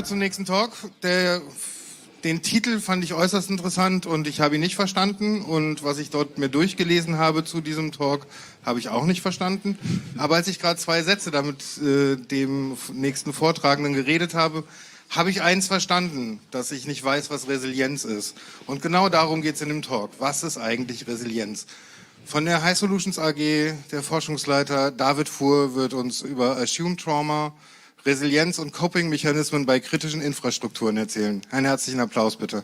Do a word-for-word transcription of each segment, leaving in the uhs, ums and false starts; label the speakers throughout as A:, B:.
A: wir zum nächsten Talk. Der, den Titel fand ich äußerst interessant und ich habe ihn nicht verstanden. Und was ich dort mir durchgelesen habe zu diesem Talk, habe ich auch nicht verstanden. Aber als ich gerade zwei Sätze damit äh, dem nächsten Vortragenden geredet habe, habe ich eins verstanden, dass ich nicht weiß, was Resilienz ist. Und genau darum geht es in dem Talk. Was ist eigentlich Resilienz? Von der High Solutions A G, der Forschungsleiter David Fuhr, wird uns über Assumed Trauma, Resilienz und Coping-Mechanismen bei kritischen Infrastrukturen erzählen. Einen herzlichen Applaus bitte.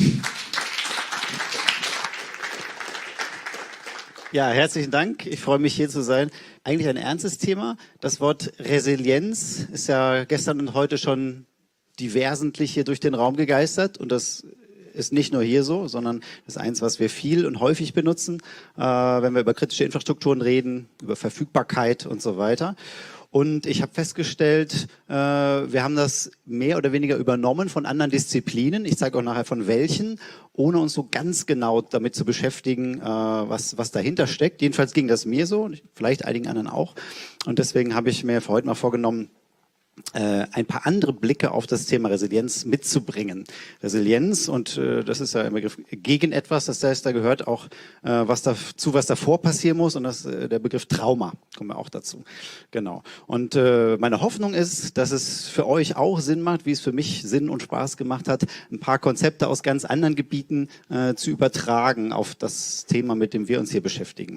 B: Ja, herzlichen Dank. Ich freue mich, hier zu sein. Eigentlich ein ernstes Thema. Das Wort Resilienz ist ja gestern und heute schon diversentlich hier durch den Raum gegeistert. Und das ist nicht nur hier so, sondern das ist eins, was wir viel und häufig benutzen, äh, wenn wir über kritische Infrastrukturen reden, über Verfügbarkeit und so weiter. Und ich habe festgestellt, äh, wir haben das mehr oder weniger übernommen von anderen Disziplinen. Ich zeige auch nachher von welchen, ohne uns so ganz genau damit zu beschäftigen, äh, was, was dahinter steckt. Jedenfalls ging das mir so, vielleicht einigen anderen auch. Und deswegen habe ich mir für heute mal vorgenommen, Äh, ein paar andere Blicke auf das Thema Resilienz mitzubringen. Resilienz, und äh, das ist ja im Begriff gegen etwas, das heißt, da gehört auch äh, was dazu, was davor passieren muss, und das äh, der Begriff Trauma, kommen wir auch dazu. Genau. Und äh, meine Hoffnung ist, dass es für euch auch Sinn macht, wie es für mich Sinn und Spaß gemacht hat, ein paar Konzepte aus ganz anderen Gebieten äh, zu übertragen auf das Thema, mit dem wir uns hier beschäftigen.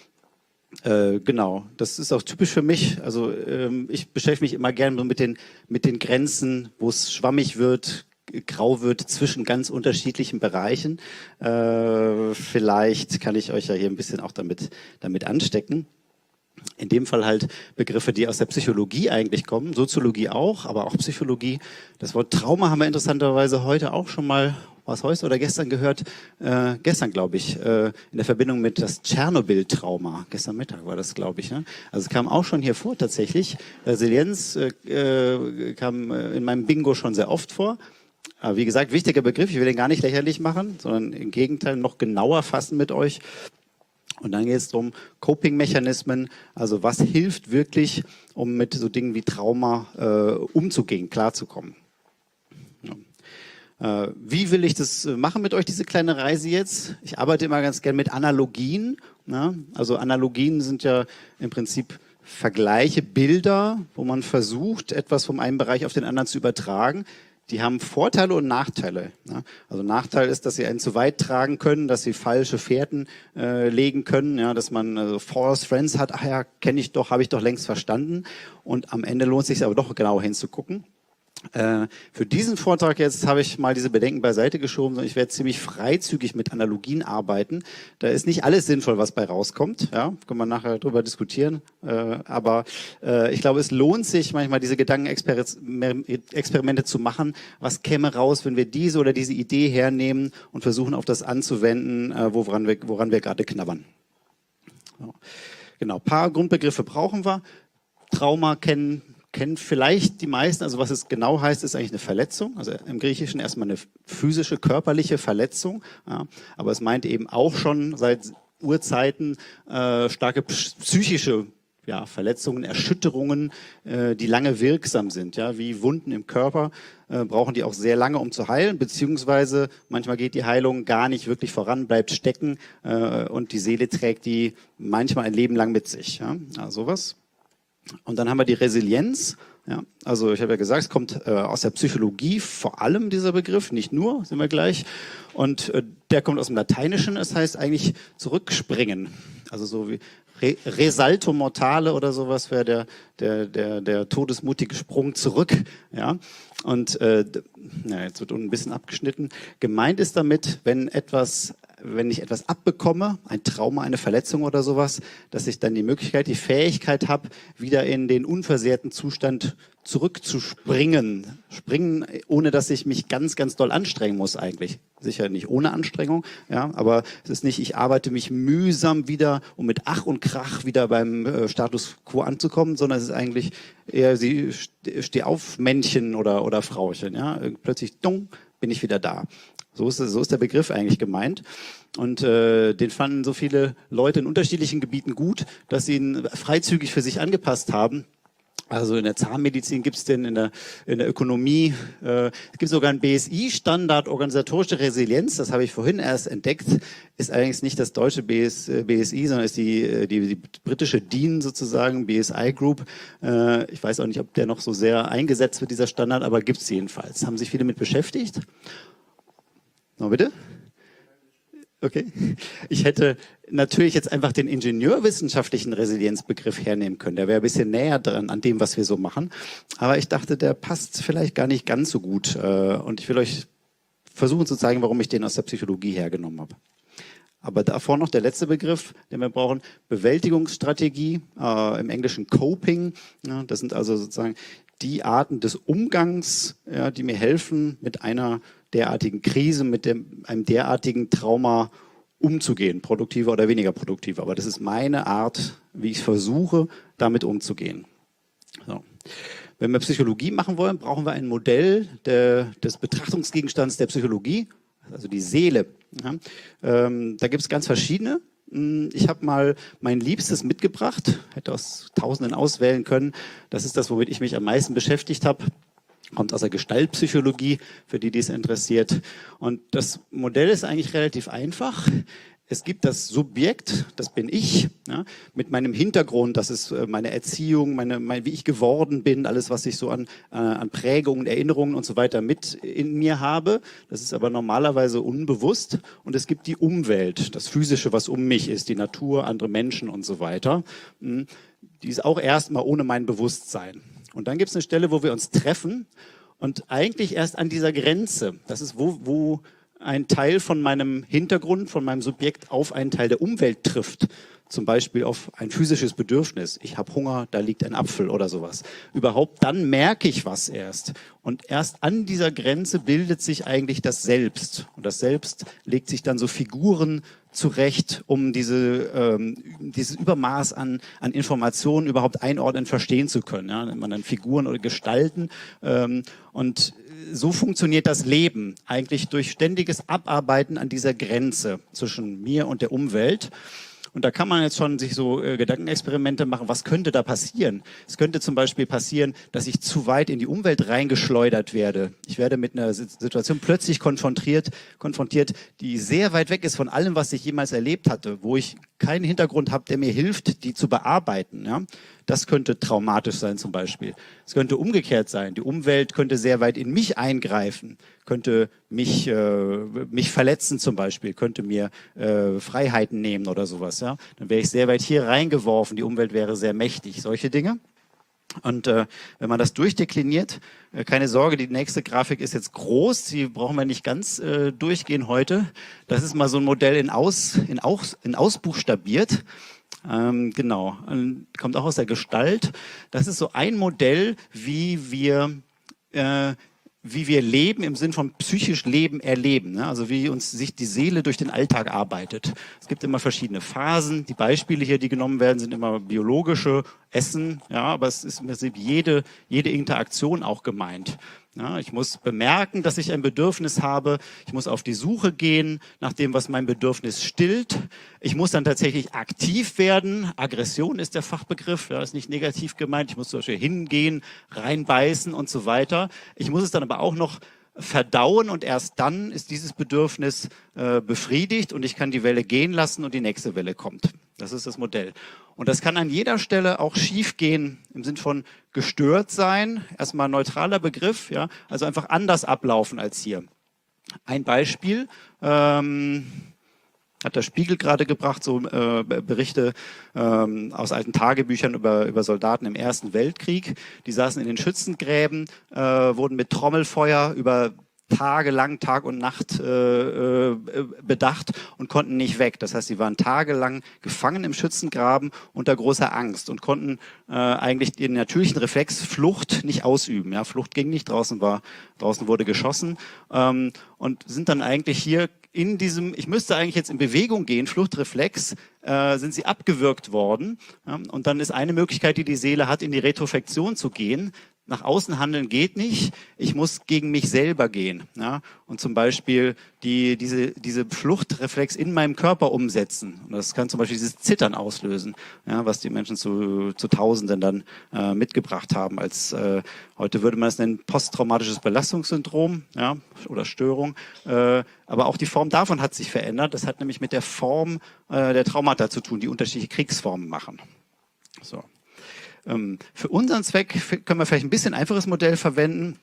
B: Äh, genau, das ist auch typisch für mich. Also ähm, ich beschäftige mich immer gerne mit den, mit den Grenzen, wo es schwammig wird, grau wird zwischen ganz unterschiedlichen Bereichen. Äh, vielleicht kann ich euch ja hier ein bisschen auch damit, damit anstecken. In dem Fall halt Begriffe, die aus der Psychologie eigentlich kommen, Soziologie auch, aber auch Psychologie. Das Wort Trauma haben wir interessanterweise heute auch schon mal, was heute oder gestern gehört, äh, gestern glaube ich, äh, in der Verbindung mit das Tschernobyl-Trauma. Gestern Mittag war das, glaube ich. Ne? Also es kam auch schon hier vor tatsächlich. Resilienz äh, kam in meinem Bingo schon sehr oft vor. Aber wie gesagt, wichtiger Begriff, ich will den gar nicht lächerlich machen, sondern im Gegenteil noch genauer fassen mit euch. Und dann geht es darum, Coping-Mechanismen, also was hilft wirklich, um mit so Dingen wie Trauma äh, umzugehen, klarzukommen. Ja. Äh, wie will ich das machen mit euch, diese kleine Reise jetzt? Ich arbeite immer ganz gern mit Analogien. Ne? Also Analogien sind ja im Prinzip Vergleiche, Bilder, wo man versucht, etwas vom einen Bereich auf den anderen zu übertragen. Die haben Vorteile und Nachteile. Ja. Also Nachteil ist, dass sie einen zu weit tragen können, dass sie falsche Fährten äh, legen können, ja, dass man also False Friends hat, ach ja, kenne ich doch, habe ich doch längst verstanden. Und am Ende lohnt es sich aber doch genau hinzugucken. Äh, für diesen Vortrag jetzt habe ich mal diese Bedenken beiseite geschoben, sondern ich werde ziemlich freizügig mit Analogien arbeiten. Da ist nicht alles sinnvoll, was bei rauskommt. Ja, können wir nachher drüber diskutieren. Äh, aber äh, ich glaube, es lohnt sich manchmal, diese Gedankenexperimente zu machen. Was käme raus, wenn wir diese oder diese Idee hernehmen und versuchen, auf das anzuwenden, äh, woran wir, woran wir gerade knabbern. So. Genau, ein paar Grundbegriffe brauchen wir. Trauma kennen kennen vielleicht die meisten, also was es genau heißt, ist eigentlich eine Verletzung, also im Griechischen erstmal eine physische, körperliche Verletzung, ja, aber es meint eben auch schon seit Urzeiten äh, starke psychische ja, Verletzungen, Erschütterungen, äh, die lange wirksam sind, ja, wie Wunden im Körper, äh, brauchen die auch sehr lange, um zu heilen, beziehungsweise manchmal geht die Heilung gar nicht wirklich voran, bleibt stecken äh, und die Seele trägt die manchmal ein Leben lang mit sich, ja, also sowas. Und dann haben wir die Resilienz. Ja, also ich habe ja gesagt, es kommt äh, aus der Psychologie vor allem dieser Begriff, nicht nur, sind wir gleich. Und äh, der kommt aus dem Lateinischen, das heißt eigentlich zurückspringen. Also so wie Re Resalto mortale oder sowas wäre der, der, der, der todesmutige Sprung zurück. Ja, und äh, ja, jetzt wird ein bisschen abgeschnitten. Gemeint ist damit, wenn etwas wenn ich etwas abbekomme, ein Trauma, eine Verletzung oder sowas, dass ich dann die Möglichkeit, die Fähigkeit habe, wieder in den unversehrten Zustand zurückzuspringen. Springen, ohne dass ich mich ganz, ganz doll anstrengen muss eigentlich. Sicher nicht ohne Anstrengung, ja, aber es ist nicht, ich arbeite mich mühsam wieder, um mit Ach und Krach wieder beim äh, Status Quo anzukommen, sondern es ist eigentlich eher, sie steh auf Männchen oder, oder Frauchen, ja, plötzlich, dumm, bin ich wieder da. So ist, so ist der Begriff eigentlich gemeint. Und äh, den fanden so viele Leute in unterschiedlichen Gebieten gut, dass sie ihn freizügig für sich angepasst haben. Also in der Zahnmedizin gibt es den, in der, in der Ökonomie, äh, es gibt sogar einen B S I-Standard organisatorische Resilienz, das habe ich vorhin erst entdeckt, ist allerdings nicht das deutsche B S, B S I, sondern ist die, die, die britische D I N sozusagen, B S I Group. Äh, ich weiß auch nicht, ob der noch so sehr eingesetzt wird, dieser Standard, aber gibt es jedenfalls. Haben sich viele mit beschäftigt. Noch bitte? Okay. Ich hätte natürlich jetzt einfach den ingenieurwissenschaftlichen Resilienzbegriff hernehmen können. Der wäre ein bisschen näher dran an dem, was wir so machen. Aber ich dachte, der passt vielleicht gar nicht ganz so gut. Und ich will euch versuchen zu zeigen, warum ich den aus der Psychologie hergenommen habe. Aber davor noch der letzte Begriff, den wir brauchen, Bewältigungsstrategie, äh, im Englischen Coping. Ja, das sind also sozusagen die Arten des Umgangs, ja, die mir helfen, mit einer derartigen Krise, mit dem, einem derartigen Trauma umzugehen, produktiver oder weniger produktiver. Aber das ist meine Art, wie ich versuche, damit umzugehen. So. Wenn wir Psychologie machen wollen, brauchen wir ein Modell der, des Betrachtungsgegenstands der Psychologie, also die Seele. Ja. Ähm, da gibt es ganz verschiedene. Ich habe mal mein Liebstes mitgebracht, hätte aus Tausenden auswählen können. Das ist das, womit ich mich am meisten beschäftigt habe. Kommt aus der Gestaltpsychologie, für die, die es interessiert. Und das Modell ist eigentlich relativ einfach. Es gibt das Subjekt, das bin ich, ja, mit meinem Hintergrund, das ist meine Erziehung, meine, mein, wie ich geworden bin, alles, was ich so an, äh, an Prägungen, Erinnerungen und so weiter mit in mir habe. Das ist aber normalerweise unbewusst. Und es gibt die Umwelt, das Physische, was um mich ist, die Natur, andere Menschen und so weiter. Die ist auch erstmal ohne mein Bewusstsein. Und dann gibt es eine Stelle, wo wir uns treffen und eigentlich erst an dieser Grenze, das ist wo, wo ein Teil von meinem Hintergrund, von meinem Subjekt auf einen Teil der Umwelt trifft. Zum Beispiel auf ein physisches Bedürfnis. Ich habe Hunger, da liegt ein Apfel oder sowas. Überhaupt dann merke ich was erst. Und erst an dieser Grenze bildet sich eigentlich das Selbst. Und das Selbst legt sich dann so Figuren zurecht, um diese, ähm, dieses Übermaß an, an Informationen überhaupt einordnen, verstehen zu können. Ja? Nennt man dann Figuren oder Gestalten. Ähm, und so funktioniert das Leben eigentlich durch ständiges Abarbeiten an dieser Grenze zwischen mir und der Umwelt. Und da kann man jetzt schon sich so äh, Gedankenexperimente machen, was könnte da passieren? Es könnte zum Beispiel passieren, dass ich zu weit in die Umwelt reingeschleudert werde. Ich werde mit einer Situation plötzlich konfrontiert, konfrontiert, die sehr weit weg ist von allem, was ich jemals erlebt hatte, wo ich keinen Hintergrund habe, der mir hilft, die zu bearbeiten. Ja? Das könnte traumatisch sein zum Beispiel. Es könnte umgekehrt sein. Die Umwelt könnte sehr weit in mich eingreifen, könnte mich, äh, mich verletzen zum Beispiel, könnte mir äh, Freiheiten nehmen oder sowas. Ja? Dann wäre ich sehr weit hier reingeworfen. Die Umwelt wäre sehr mächtig. Solche Dinge. Und äh, wenn man das durchdekliniert, äh, keine Sorge, die nächste Grafik ist jetzt groß, die brauchen wir nicht ganz äh, durchgehen heute. Das ist mal so ein Modell in, Aus, in, Aus, in Ausbuchstabiert. Ähm, genau, und kommt auch aus der Gestalt. Das ist so ein Modell, wie wir, äh, wie wir leben, im Sinn von psychisch Leben erleben. Ne? Also wie uns sich die Seele durch den Alltag arbeitet. Es gibt immer verschiedene Phasen. Die Beispiele hier, die genommen werden, sind immer biologische Essen. Ja, aber es ist im Prinzip jede, jede Interaktion auch gemeint. Ja, ich muss bemerken, dass ich ein Bedürfnis habe. Ich muss auf die Suche gehen nach dem, was mein Bedürfnis stillt. Ich muss dann tatsächlich aktiv werden. Aggression ist der Fachbegriff, ja, ist nicht negativ gemeint. Ich muss zum Beispiel hingehen, reinbeißen und so weiter. Ich muss es dann aber auch noch verdauen und erst dann ist dieses Bedürfnis äh, befriedigt und ich kann die Welle gehen lassen und die nächste Welle kommt. Das ist das Modell. Und das kann an jeder Stelle auch schief gehen, im Sinn von gestört sein. Erstmal ein neutraler Begriff, ja, also einfach anders ablaufen als hier. Ein Beispiel, ähm, hat der Spiegel gerade gebracht, so äh, Berichte ähm, aus alten Tagebüchern über, über Soldaten im Ersten Weltkrieg. Die saßen in den Schützengräben, äh, wurden mit Trommelfeuer über tagelang, Tag und Nacht äh, äh, bedacht und konnten nicht weg. Das heißt, sie waren tagelang gefangen im Schützengraben unter großer Angst und konnten äh, eigentlich den natürlichen Reflex Flucht nicht ausüben. Ja, Flucht ging nicht, draußen war, draußen wurde geschossen ähm, und sind dann eigentlich hier in diesem, ich müsste eigentlich jetzt in Bewegung gehen, Fluchtreflex, äh, sind sie abgewürgt worden. Ja, und dann ist eine Möglichkeit, die die Seele hat, in die Retroflexion zu gehen. nach außen handeln geht nicht, ich muss gegen mich selber gehen. Ja? Und zum Beispiel die, diese, diese Fluchtreflex in meinem Körper umsetzen. Und das kann zum Beispiel dieses Zittern auslösen, ja, was die Menschen zu, zu Tausenden dann äh, mitgebracht haben. Als äh, heute würde man es nennen posttraumatisches Belastungssyndrom, ja, oder Störung. Äh, aber auch die Form davon hat sich verändert. Das hat nämlich mit der Form äh, der Traumata zu tun, die unterschiedliche Kriegsformen machen. So. Für unseren Zweck können wir vielleicht ein bisschen einfaches Modell verwenden.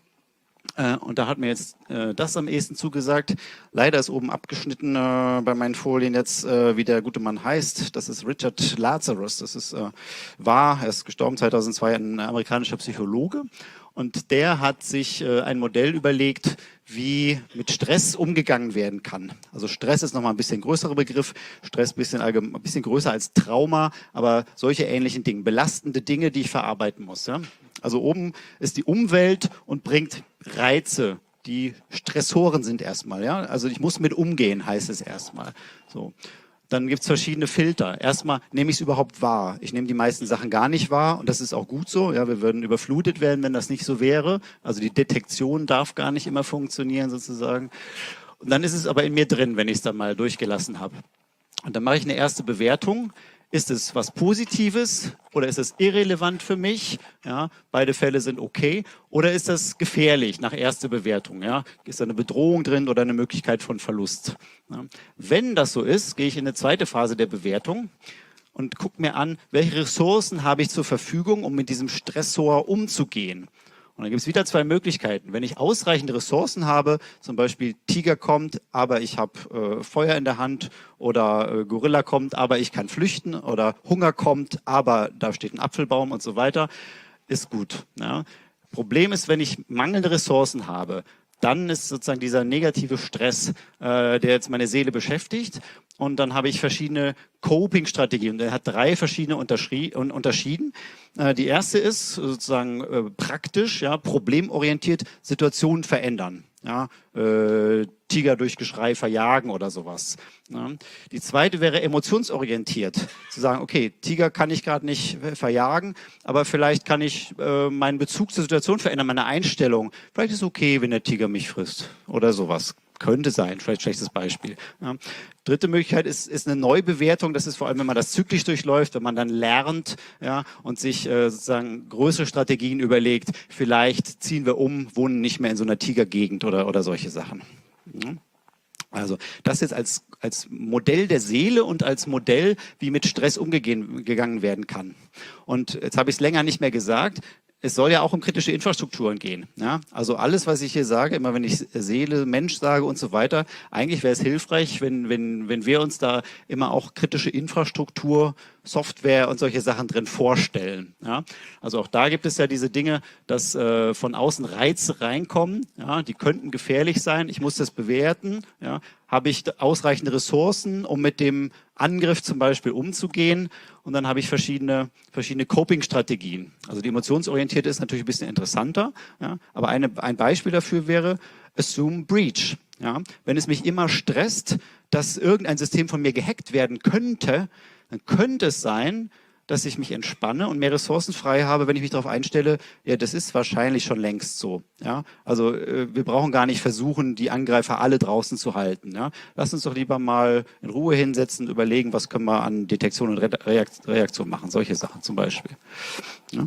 B: Und da hat mir jetzt das am ehesten zugesagt. Leider ist oben abgeschnitten bei meinen Folien jetzt, wie der gute Mann heißt. Das ist Richard Lazarus. Das ist wahr, er ist gestorben zweitausendzwei, ein amerikanischer Psychologe. Und der hat sich äh, ein Modell überlegt, wie mit Stress umgegangen werden kann. Also Stress ist nochmal ein bisschen größerer Begriff, Stress ein bisschen, allgemein, ein bisschen größer als Trauma, aber solche ähnlichen Dinge, belastende Dinge, die ich verarbeiten muss. Ja? Also oben ist die Umwelt und bringt Reize, die Stressoren sind erstmal. Ja? Also ich muss mit umgehen, heißt es erstmal. So. Dann gibt es verschiedene Filter. Erstmal nehme ich es überhaupt wahr. Ich nehme die meisten Sachen gar nicht wahr und das ist auch gut so. Ja, wir würden überflutet werden, wenn das nicht so wäre. Also die Detektion darf gar nicht immer funktionieren sozusagen. Und dann ist es aber in mir drin, wenn ich es dann mal durchgelassen habe. Und dann mache ich eine erste Bewertung. Ist es was Positives oder ist es irrelevant für mich? Ja, beide Fälle sind okay. Oder ist das gefährlich nach erster Bewertung? Ja, ist da eine Bedrohung drin oder eine Möglichkeit von Verlust? Ja. Wenn das so ist, gehe ich in eine zweite Phase der Bewertung und gucke mir an, welche Ressourcen habe ich zur Verfügung, um mit diesem Stressor umzugehen. Und dann gibt es wieder zwei Möglichkeiten. Wenn ich ausreichend Ressourcen habe, zum Beispiel Tiger kommt, aber ich habe äh, Feuer in der Hand oder äh, Gorilla kommt, aber ich kann flüchten oder Hunger kommt, aber da steht ein Apfelbaum und so weiter, ist gut. Ja. Problem ist, wenn ich mangelnde Ressourcen habe, dann ist sozusagen dieser negative Stress, äh, der jetzt meine Seele beschäftigt. Und dann habe ich verschiedene Coping-Strategien. Der hat drei verschiedene unterschieden. Äh, die erste ist sozusagen äh, praktisch, ja, problemorientiert Situationen verändern. Ja, äh, Tiger durch Geschrei verjagen oder sowas. Ja. Die zweite wäre emotionsorientiert. Zu sagen, okay, Tiger kann ich gerade nicht verjagen, aber vielleicht kann ich äh, meinen Bezug zur Situation verändern, meine Einstellung. Vielleicht ist es okay, wenn der Tiger mich frisst oder sowas. Könnte sein, vielleicht schlechtes Beispiel. Ja. Dritte Möglichkeit ist, ist eine Neubewertung. Das ist vor allem, wenn man das zyklisch durchläuft, wenn man dann lernt, ja, und sich äh, sozusagen größere Strategien überlegt. Vielleicht ziehen wir um, wohnen nicht mehr in so einer Tigergegend oder, oder solche Sachen. Ja. Also das jetzt als, als Modell der Seele und als Modell, wie mit Stress umgegangen werden kann. Und jetzt habe ich es länger nicht mehr gesagt. Es soll ja auch um kritische Infrastrukturen gehen. Ja? Also alles, was ich hier sage, immer wenn ich Seele, Mensch sage und so weiter, eigentlich wäre es hilfreich, wenn, wenn, wenn wir uns da immer auch kritische Infrastruktur, Software und solche Sachen drin vorstellen. Ja? Also auch da gibt es ja diese Dinge, dass äh, von außen Reize reinkommen, ja? Die könnten gefährlich sein, ich muss das bewerten. Ja? Habe ich ausreichende Ressourcen, um mit dem Angriff zum Beispiel umzugehen? Und dann habe ich verschiedene, verschiedene Coping-Strategien. Also die emotionsorientierte ist natürlich ein bisschen interessanter, ja? Aber eine, ein Beispiel dafür wäre Assume Breach. Ja? Wenn es mich immer stresst, dass irgendein System von mir gehackt werden könnte, dann könnte es sein, dass ich mich entspanne und mehr Ressourcen frei habe, wenn ich mich darauf einstelle, ja, das ist wahrscheinlich schon längst so. Ja? Also äh, wir brauchen gar nicht versuchen, die Angreifer alle draußen zu halten. Ja? Lass uns doch lieber mal in Ruhe hinsetzen, überlegen, was können wir an Detektion und Re Reaktion machen. Solche Sachen zum Beispiel. Ja?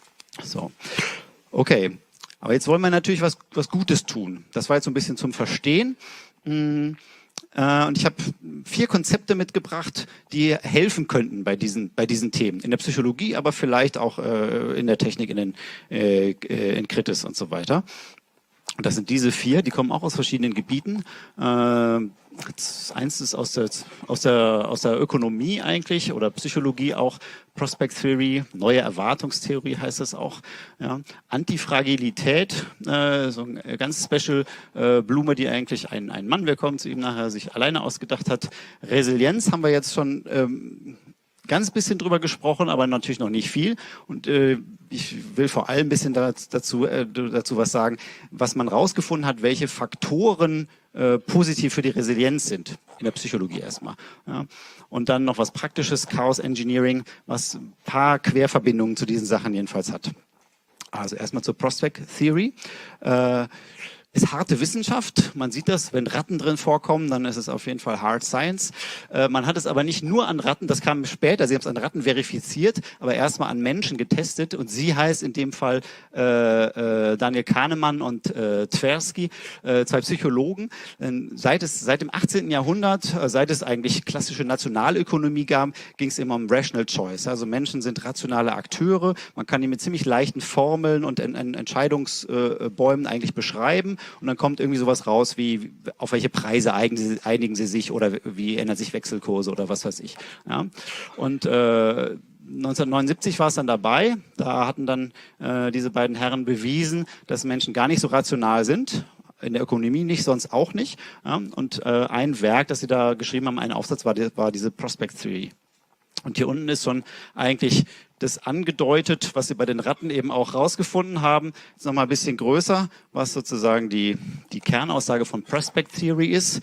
B: So. Okay, aber jetzt wollen wir natürlich was, was Gutes tun. Das war jetzt so ein bisschen zum Verstehen. Hm. Und ich habe vier Konzepte mitgebracht, die helfen könnten bei diesen, bei diesen Themen. In der Psychologie, aber vielleicht auch äh, in der Technik, in, den, äh, in Kritis und so weiter. Und das sind diese vier, die kommen auch aus verschiedenen Gebieten. Äh, eins ist aus der, aus, der, aus der Ökonomie eigentlich oder Psychologie auch, Prospect Theory, neue Erwartungstheorie heißt das auch. Ja. Antifragilität, äh, so eine ganz special äh, Blume, die eigentlich ein, ein Mann, wir kommen zu ihm nachher, sich alleine ausgedacht hat. Resilienz haben wir jetzt schon ähm, ganz bisschen drüber gesprochen, aber natürlich noch nicht viel. Und äh, ich will vor allem ein bisschen dazu, äh, dazu was sagen, was man rausgefunden hat, welche Faktoren äh, positiv für die Resilienz sind. In der Psychologie erstmal. Ja. Und dann noch was Praktisches, Chaos Engineering, was ein paar Querverbindungen zu diesen Sachen jedenfalls hat. Also erstmal zur Prospect Theory. Äh, Ist harte Wissenschaft. Man sieht das, wenn Ratten drin vorkommen, dann ist es auf jeden Fall Hard Science. Äh, man hat es aber nicht nur an Ratten, das kam später, sie haben es an Ratten verifiziert, aber erstmal an Menschen getestet. Und sie heißt in dem Fall äh, äh, Daniel Kahnemann und äh, Tversky, äh, zwei Psychologen. Äh, seit, es, seit dem achtzehnten Jahrhundert, äh, seit es eigentlich klassische Nationalökonomie gab, ging es immer um Rational Choice. Also Menschen sind rationale Akteure. Man kann die mit ziemlich leichten Formeln und en, en Entscheidungsbäumen eigentlich beschreiben. Und dann kommt irgendwie sowas raus wie, auf welche Preise einigen sie, einigen sie sich oder wie ändern sich Wechselkurse oder was weiß ich. Ja? Und äh, neunzehnhundertneunundsiebzig war es dann dabei. Da hatten dann äh, diese beiden Herren bewiesen, dass Menschen gar nicht so rational sind. In der Ökonomie nicht, sonst auch nicht. Ja? Und äh, ein Werk, das sie da geschrieben haben, ein Aufsatz, war, die, war diese Prospect Theory. Und hier unten ist schon eigentlich das angedeutet, was sie bei den Ratten eben auch rausgefunden haben. Jetzt nochmal ein bisschen größer, was sozusagen die, die Kernaussage von Prospect Theory ist.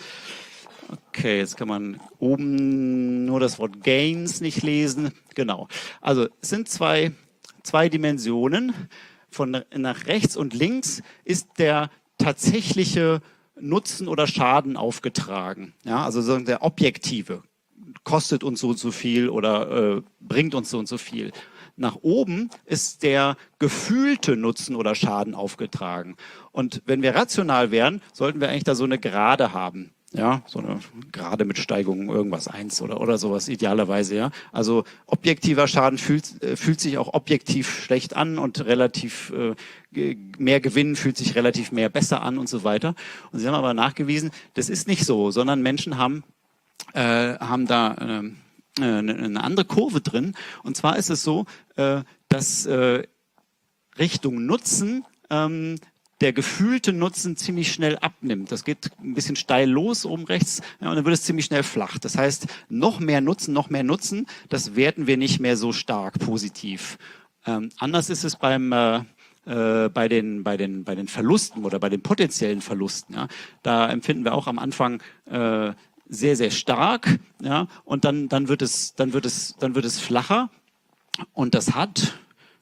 B: Okay, jetzt kann man oben nur das Wort Gains nicht lesen. Genau. Also es sind zwei, zwei Dimensionen. Von nach rechts und links ist der tatsächliche Nutzen oder Schaden aufgetragen. Ja, also sozusagen der objektive. Kostet uns so und so viel oder äh, bringt uns so und so viel. Nach oben ist der gefühlte Nutzen oder Schaden aufgetragen. Und wenn wir rational wären, sollten wir eigentlich da so eine Gerade haben. Ja, so eine Gerade mit Steigung irgendwas eins oder, oder sowas idealerweise, ja. Also objektiver Schaden fühlt, äh, fühlt sich auch objektiv schlecht an und relativ äh, mehr Gewinn fühlt sich relativ mehr besser an und so weiter. Und sie haben aber nachgewiesen, das ist nicht so, sondern Menschen haben Äh, haben da äh, eine, eine andere Kurve drin. Und zwar ist es so, äh, dass äh, Richtung Nutzen ähm, der gefühlte Nutzen ziemlich schnell abnimmt. Das geht ein bisschen steil los oben rechts, ja, und dann wird es ziemlich schnell flach. Das heißt, noch mehr Nutzen, noch mehr Nutzen, das werten wir nicht mehr so stark positiv. Ähm, anders ist es beim äh, Äh, bei den bei den bei den Verlusten oder bei den potenziellen Verlusten. Ja, da empfinden wir auch am Anfang äh, sehr sehr stark, ja, und dann dann wird es dann wird es dann wird es flacher und das hat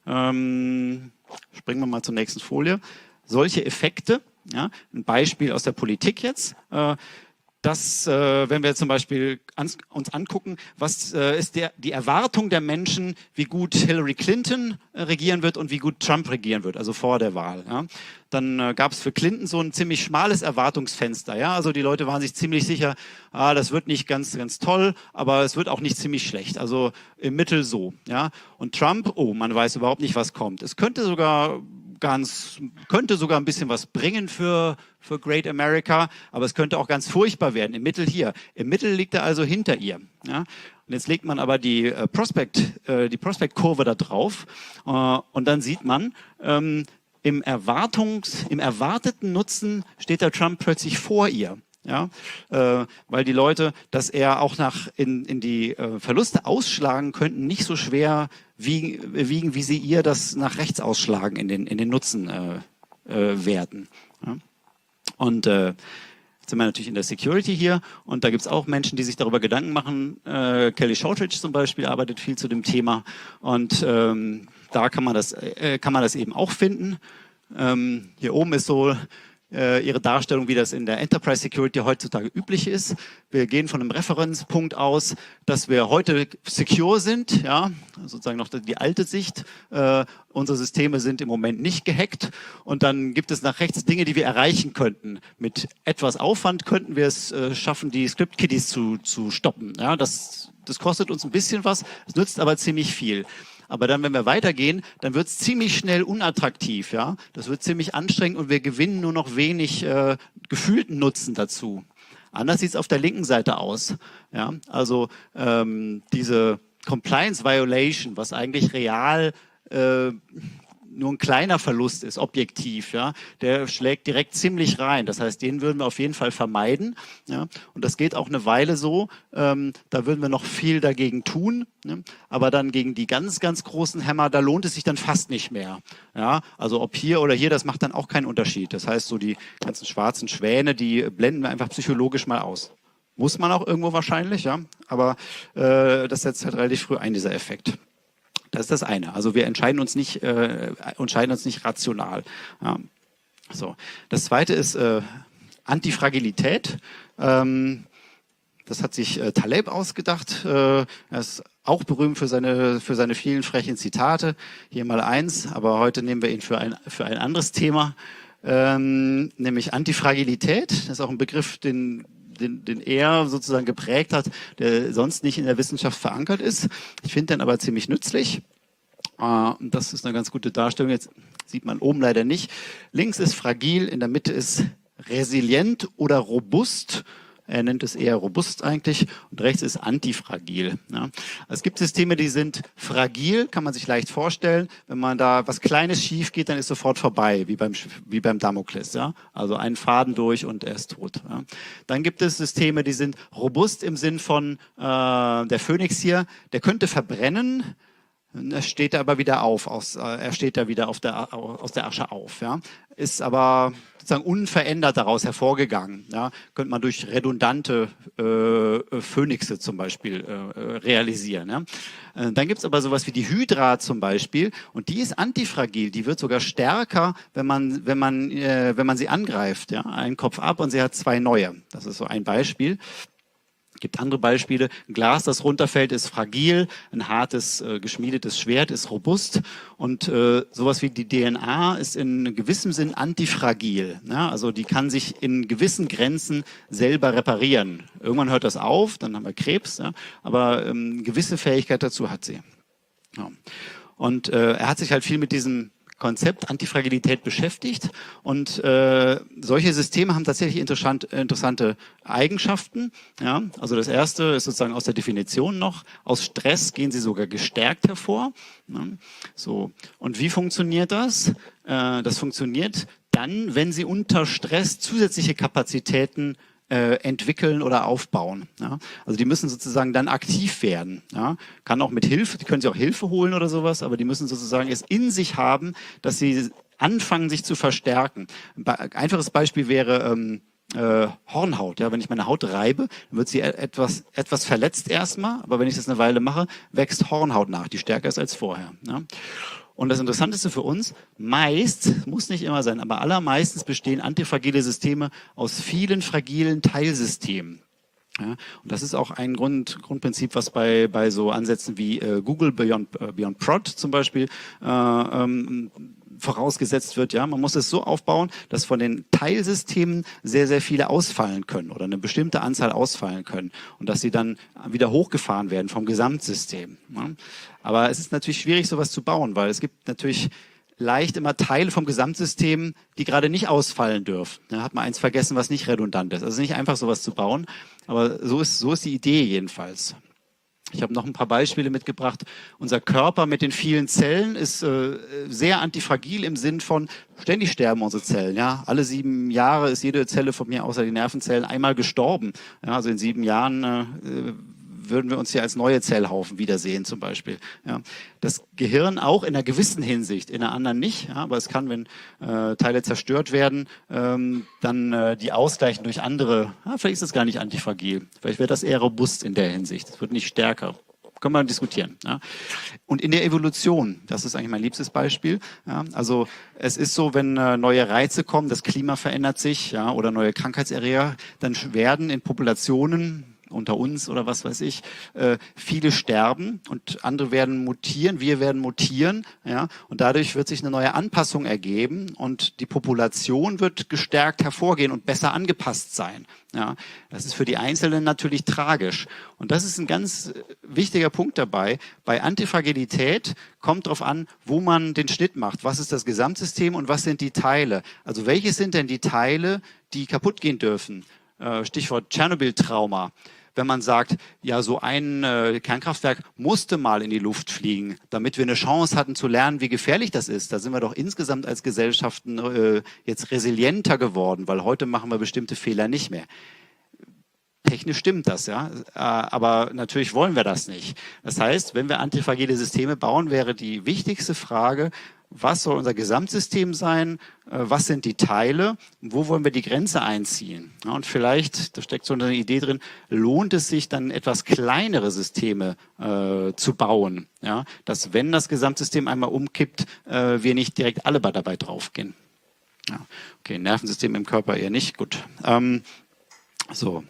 B: ähm, springen wir mal zur nächsten Folie, solche Effekte. Ja, ein Beispiel aus der Politik jetzt. Äh, dass, äh, wenn wir zum Beispiel ans, uns angucken, was äh, ist der, die Erwartung der Menschen, wie gut Hillary Clinton äh, regieren wird und wie gut Trump regieren wird, also vor der Wahl. Ja. Dann äh, gab es für Clinton so ein ziemlich schmales Erwartungsfenster. Ja. Also die Leute waren sich ziemlich sicher, ah, das wird nicht ganz, ganz toll, aber es wird auch nicht ziemlich schlecht. Also im Mittel so. Ja. Und Trump, oh, man weiß überhaupt nicht, was kommt. Es könnte sogar ganz, könnte sogar ein bisschen was bringen für, für Great America, aber es könnte auch ganz furchtbar werden. Im Mittel hier. Im Mittel liegt er also hinter ihr. Ja? Und jetzt legt man aber die äh, Prospect, äh, die Prospect-Kurve da drauf äh, und dann sieht man, ähm, im Erwartungs, im erwarteten Nutzen steht der Trump plötzlich vor ihr. Ja, äh, weil die Leute, dass er auch nach in, in die äh, Verluste ausschlagen könnten, nicht so schwer wiegen, wiegen, wie sie ihr das nach rechts ausschlagen in den in den Nutzenwerten. Äh, äh, Werten. Ja. Und äh, jetzt sind wir natürlich in der Security hier und da gibt es auch Menschen, die sich darüber Gedanken machen. Äh, Kelly Shortridge zum Beispiel arbeitet viel zu dem Thema und ähm, da kann man das äh, kann man das eben auch finden. Ähm, hier oben ist so ihre Darstellung, wie das in der Enterprise Security heutzutage üblich ist. Wir gehen von einem Referenzpunkt aus, dass wir heute secure sind, ja, sozusagen noch die alte Sicht. Äh, unsere Systeme sind im Moment nicht gehackt und dann gibt es nach rechts Dinge, die wir erreichen könnten. Mit etwas Aufwand könnten wir es äh, schaffen, die Script-Kiddies zu, zu stoppen. Ja, das, das kostet uns ein bisschen was, es nützt aber ziemlich viel. Aber dann, wenn wir weitergehen, dann wird es ziemlich schnell unattraktiv. Ja, das wird ziemlich anstrengend und wir gewinnen nur noch wenig äh, gefühlten Nutzen dazu. Anders sieht es auf der linken Seite aus. Ja, also ähm, diese Compliance Violation, was eigentlich real äh, nur ein kleiner Verlust ist, objektiv, ja, der schlägt direkt ziemlich rein. Das heißt, den würden wir auf jeden Fall vermeiden. Ja, und das geht auch eine Weile so. Ähm, da würden wir noch viel dagegen tun. Ne? Aber dann gegen die ganz, ganz großen Hämmer, da lohnt es sich dann fast nicht mehr. Ja, also ob hier oder hier, das macht dann auch keinen Unterschied. Das heißt, so die ganzen schwarzen Schwäne, die blenden wir einfach psychologisch mal aus. Muss man auch irgendwo wahrscheinlich, ja. Aber äh, das setzt halt relativ früh ein, dieser Effekt.
C: Das ist das eine. Also wir entscheiden uns nicht, äh, entscheiden uns nicht rational. Ja. So. Das zweite ist äh, Antifragilität. Ähm, das hat sich äh, Taleb ausgedacht. Äh, er ist auch berühmt für seine, für seine vielen frechen Zitate. Hier mal eins, aber heute nehmen wir ihn für ein, für ein anderes Thema, ähm, nämlich Antifragilität. Das ist auch ein Begriff, den Den, den er sozusagen geprägt hat, der sonst nicht in der Wissenschaft verankert ist. Ich finde den aber ziemlich nützlich. Uh, das ist eine ganz gute Darstellung. Jetzt sieht man oben leider nicht. Links ist fragil, in der Mitte ist resilient oder robust. Er nennt es eher robust eigentlich. Und rechts ist antifragil. Ja. Es gibt Systeme, die sind fragil, kann man sich leicht vorstellen. Wenn man da was Kleines schief geht, dann ist sofort vorbei, wie beim, wie beim Damokles. Ja. Also einen Faden durch und er ist tot. Ja. Dann gibt es Systeme, die sind robust im Sinn von äh, der Phönix hier. Der könnte verbrennen. Er steht aber wieder auf, aus, äh, er steht da wieder auf der, aus der Asche auf. Ja. Ist aber sozusagen unverändert daraus hervorgegangen. Ja. Könnte man durch redundante äh, Phönixe zum Beispiel äh, realisieren. Ja. Äh, dann gibt es aber sowas wie die Hydra zum Beispiel und die ist antifragil. Die wird sogar stärker, wenn man, wenn man, äh, wenn man sie angreift. Ja. Einen Kopf ab und sie hat zwei neue. Das ist so ein Beispiel. Es gibt andere Beispiele. Ein Glas, das runterfällt, ist fragil. Ein hartes, äh, geschmiedetes Schwert ist robust. Und äh, sowas wie die D N A ist in gewissem Sinn antifragil. Ja, also die kann sich in gewissen Grenzen selber reparieren. Irgendwann hört das auf, dann haben wir Krebs. Ja, aber ähm, gewisse Fähigkeit dazu hat sie. Ja. Und äh, er hat sich halt viel mit diesem Konzept Antifragilität beschäftigt und äh, solche Systeme haben tatsächlich interessant, interessante Eigenschaften. Ja? Also das erste ist sozusagen aus der Definition noch, aus Stress gehen sie sogar gestärkt hervor. Ja? So. Und wie funktioniert das? Äh, das funktioniert dann, wenn sie unter Stress zusätzliche Kapazitäten Äh, entwickeln oder aufbauen. Ja? Also die müssen sozusagen dann aktiv werden. Ja? Kann auch mit Hilfe, die können sich auch Hilfe holen oder sowas, aber die müssen sozusagen es in sich haben, dass sie anfangen, sich zu verstärken. Ein einfaches Beispiel wäre ähm, äh, Hornhaut. Ja? Wenn ich meine Haut reibe, dann wird sie etwas, etwas verletzt erstmal, aber wenn ich das eine Weile mache, wächst Hornhaut nach, die stärker ist als vorher. Ja? Und das Interessanteste für uns, meist, muss nicht immer sein, aber allermeistens bestehen antifragile Systeme aus vielen fragilen Teilsystemen. Ja, und das ist auch ein Grund, Grundprinzip, was bei, bei so Ansätzen wie äh, Google Beyond, äh, Beyond Prod zum Beispiel äh, ähm, vorausgesetzt wird. Ja, man muss es so aufbauen, dass von den Teilsystemen sehr, sehr viele ausfallen können oder eine bestimmte Anzahl ausfallen können und dass sie dann wieder hochgefahren werden vom Gesamtsystem. Ja. Aber es ist natürlich schwierig, sowas zu bauen, weil es gibt natürlich leicht immer Teile vom Gesamtsystem, die gerade nicht ausfallen dürfen. Da hat man eins vergessen, was nicht redundant ist. Also nicht einfach sowas zu bauen, aber so ist, so ist die Idee jedenfalls. Ich habe noch ein paar Beispiele mitgebracht. Unser Körper mit den vielen Zellen ist äh, sehr antifragil im Sinn von, ständig sterben unsere Zellen. Ja? Alle sieben Jahre ist jede Zelle von mir, außer die Nervenzellen, einmal gestorben. Ja, also in sieben Jahren äh, würden wir uns hier als neue Zellhaufen wiedersehen zum Beispiel. Ja. Das Gehirn auch in einer gewissen Hinsicht, in einer anderen nicht. Ja, aber es kann, wenn äh, Teile zerstört werden, ähm, dann äh, die ausgleichen durch andere. Ja, vielleicht ist es gar nicht antifragil. Vielleicht wäre das eher robust in der Hinsicht. Es wird nicht stärker. Können wir diskutieren. Ja. Und in der Evolution, das ist eigentlich mein liebstes Beispiel. Ja. Also es ist so, wenn äh, neue Reize kommen, das Klima verändert sich, ja, oder neue Krankheitserreger, dann werden in Populationen unter uns oder was weiß ich, äh, viele sterben und andere werden mutieren, wir werden mutieren, ja, und dadurch wird sich eine neue Anpassung ergeben und die Population wird gestärkt hervorgehen und besser angepasst sein. Ja, das ist für die Einzelnen natürlich tragisch. Und das ist ein ganz wichtiger Punkt dabei. Bei Antifragilität kommt darauf an, wo man den Schnitt macht. Was ist das Gesamtsystem und was sind die Teile? Also welche sind denn die Teile, die kaputt gehen dürfen? Äh, Stichwort Tschernobyl-Trauma. Wenn man sagt, ja, so ein äh, Kernkraftwerk musste mal in die Luft fliegen, damit wir eine Chance hatten zu lernen, wie gefährlich das ist. Da sind wir doch insgesamt als Gesellschaften äh, jetzt resilienter geworden, weil heute machen wir bestimmte Fehler nicht mehr. Technisch stimmt das, ja, äh, aber natürlich wollen wir das nicht. Das heißt, wenn wir antifragile Systeme bauen, wäre die wichtigste Frage, was soll unser Gesamtsystem sein, äh, was sind die Teile, wo wollen wir die Grenze einziehen. Ja, und vielleicht, da steckt so eine Idee drin, lohnt es sich dann etwas kleinere Systeme äh, zu bauen, ja, dass wenn das Gesamtsystem einmal umkippt, äh, wir nicht direkt alle dabei draufgehen. Ja, okay, Nervensystem im Körper eher nicht, gut. Ähm, so.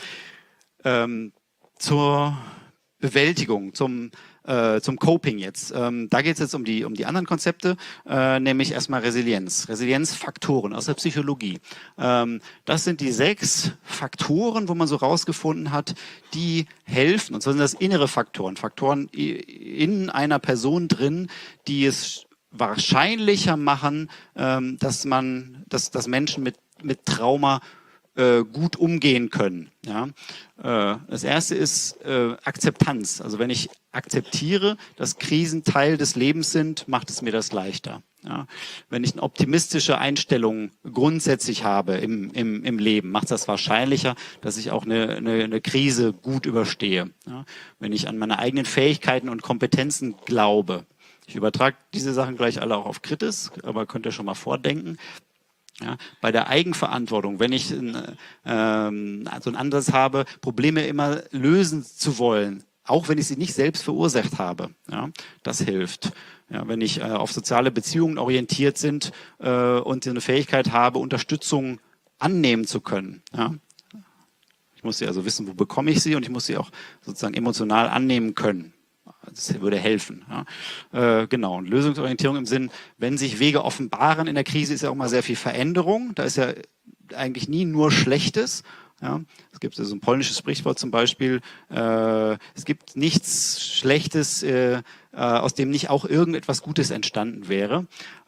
C: Ähm, zur Bewältigung, zum, äh, zum Coping jetzt. Ähm, da geht es jetzt um die, um die anderen Konzepte, äh, nämlich erstmal Resilienz. Resilienzfaktoren aus der Psychologie. Ähm, das sind die sechs Faktoren, wo man so rausgefunden hat, die helfen. Und zwar sind das innere Faktoren, Faktoren in einer Person drin, die es wahrscheinlicher machen, ähm, dass man, dass, dass Menschen mit, mit Trauma äh, gut umgehen können. Ja? Äh, das erste ist äh, Akzeptanz. Also wenn ich akzeptiere, dass Krisen Teil des Lebens sind, macht es mir das leichter. Ja? Wenn ich eine optimistische Einstellung grundsätzlich habe im, im, im Leben, macht es das wahrscheinlicher, dass ich auch eine, eine, eine Krise gut überstehe. Ja? Wenn ich an meine eigenen Fähigkeiten und Kompetenzen glaube, ich übertrage diese Sachen gleich alle auch auf Kritis, aber könnt ihr schon mal vordenken. Ja, bei der Eigenverantwortung, wenn ich ähm, so einen Ansatz habe, Probleme immer lösen zu wollen, auch wenn ich sie nicht selbst verursacht habe, ja, das hilft. Ja, wenn ich äh, auf soziale Beziehungen orientiert sind äh, und eine Fähigkeit habe, Unterstützung annehmen zu können. Ja. Ich muss sie also wissen, wo bekomme ich sie, und ich muss sie auch sozusagen emotional annehmen können. Das würde helfen. Ja. Äh, genau. Und Lösungsorientierung im Sinn, wenn sich Wege offenbaren in der Krise, ist ja auch mal sehr viel Veränderung. Da ist ja eigentlich nie nur Schlechtes. Ja. Es gibt so ein polnisches Sprichwort zum Beispiel, äh, es gibt nichts Schlechtes, äh, aus dem nicht auch irgendetwas Gutes entstanden wäre.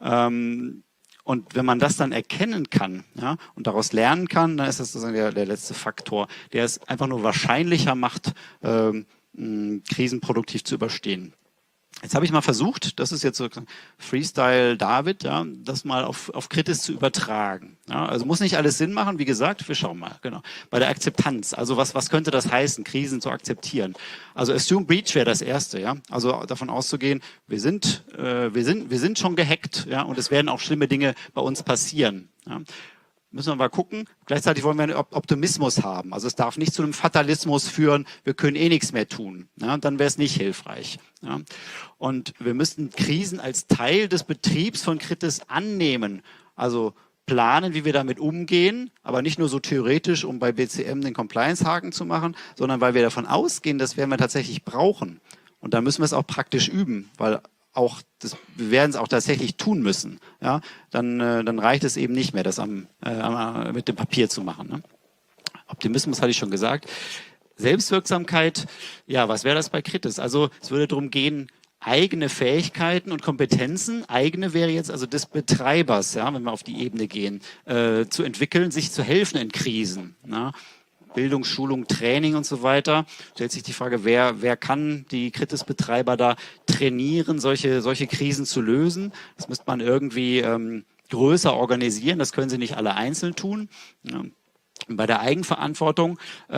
C: Ähm, Und wenn man das dann erkennen kann, ja, und daraus lernen kann, dann ist das sozusagen der, der letzte Faktor, der es einfach nur wahrscheinlicher macht, ähm, Krisen produktiv zu überstehen. Jetzt habe ich mal versucht, das ist jetzt so Freestyle David, ja, das mal auf, auf Kritis zu übertragen. Ja, also muss nicht alles Sinn machen, wie gesagt, wir schauen mal. Genau. Bei der Akzeptanz, also was, was könnte das heißen, Krisen zu akzeptieren? Also Assume Breach wäre das Erste, ja. Also davon auszugehen, wir sind, äh, wir sind, wir sind schon gehackt, ja, und es werden auch schlimme Dinge bei uns passieren. Ja. Müssen wir mal gucken. Gleichzeitig wollen wir einen Optimismus haben. Also es darf nicht zu einem Fatalismus führen, wir können eh nichts mehr tun. Ja, dann wäre es nicht hilfreich. Ja. Und wir müssten Krisen als Teil des Betriebs von Kritis annehmen. Also planen, wie wir damit umgehen, aber nicht nur so theoretisch, um bei B C M den Compliance-Haken zu machen, sondern weil wir davon ausgehen, das werden wir tatsächlich brauchen. Und dann müssen wir es auch praktisch üben, weil auch das, wir werden es auch tatsächlich tun müssen, ja, dann, äh, dann reicht es eben nicht mehr, das am, äh, mit dem Papier zu machen. Ne? Optimismus hatte ich schon gesagt. Selbstwirksamkeit, ja, was wäre das bei Kritis? Also es würde darum gehen, eigene Fähigkeiten und Kompetenzen, eigene wäre jetzt also des Betreibers, ja, wenn wir auf die Ebene gehen, äh, zu entwickeln, sich zu helfen in Krisen. Ja? Bildung, Schulung, Training und so weiter. Stellt sich die Frage, wer, wer kann die Kritis-Betreiber da trainieren, solche, solche Krisen zu lösen? Das müsste man irgendwie ähm, größer organisieren. Das können sie nicht alle einzeln tun. Ja. Bei der Eigenverantwortung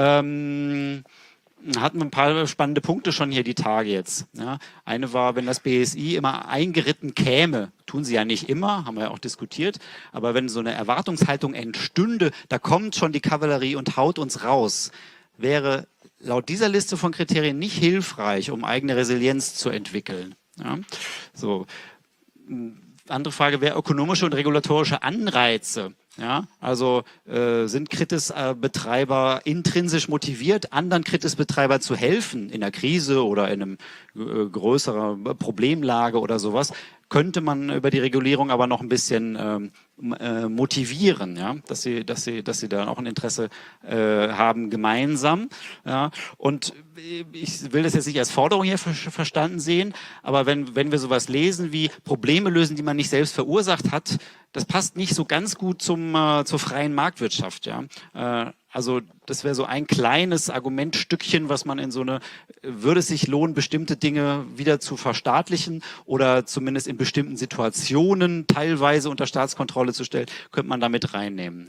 C: ähm, hatten wir ein paar spannende Punkte schon hier die Tage jetzt. Ja, eine war, wenn das B S I immer eingeritten käme, tun sie ja nicht immer, haben wir ja auch diskutiert, aber wenn so eine Erwartungshaltung entstünde, da kommt schon die Kavallerie und haut uns raus, wäre laut dieser Liste von Kriterien nicht hilfreich, um eigene Resilienz zu entwickeln. Ja, so. Andere Frage wäre ökonomische und regulatorische Anreize. Ja, also äh, sind Kritis-Betreiber intrinsisch motiviert, anderen Kritis-Betreibern zu helfen in der Krise oder in einem äh, größeren Problemlage oder sowas, könnte man über die Regulierung aber noch ein bisschen ähm, äh, motivieren, ja, dass sie, dass sie, dass sie da auch ein Interesse äh, haben gemeinsam. Ja, und ich will das jetzt nicht als Forderung hier verstanden sehen, aber wenn wenn wir sowas lesen wie Probleme lösen, die man nicht selbst verursacht hat, das passt nicht so ganz gut zum äh, zur freien Marktwirtschaft, ja. Äh, Also das wäre so ein kleines Argumentstückchen, was man in so eine, würde es sich lohnen, bestimmte Dinge wieder zu verstaatlichen oder zumindest in bestimmten Situationen teilweise unter Staatskontrolle zu stellen, könnte man da mit reinnehmen.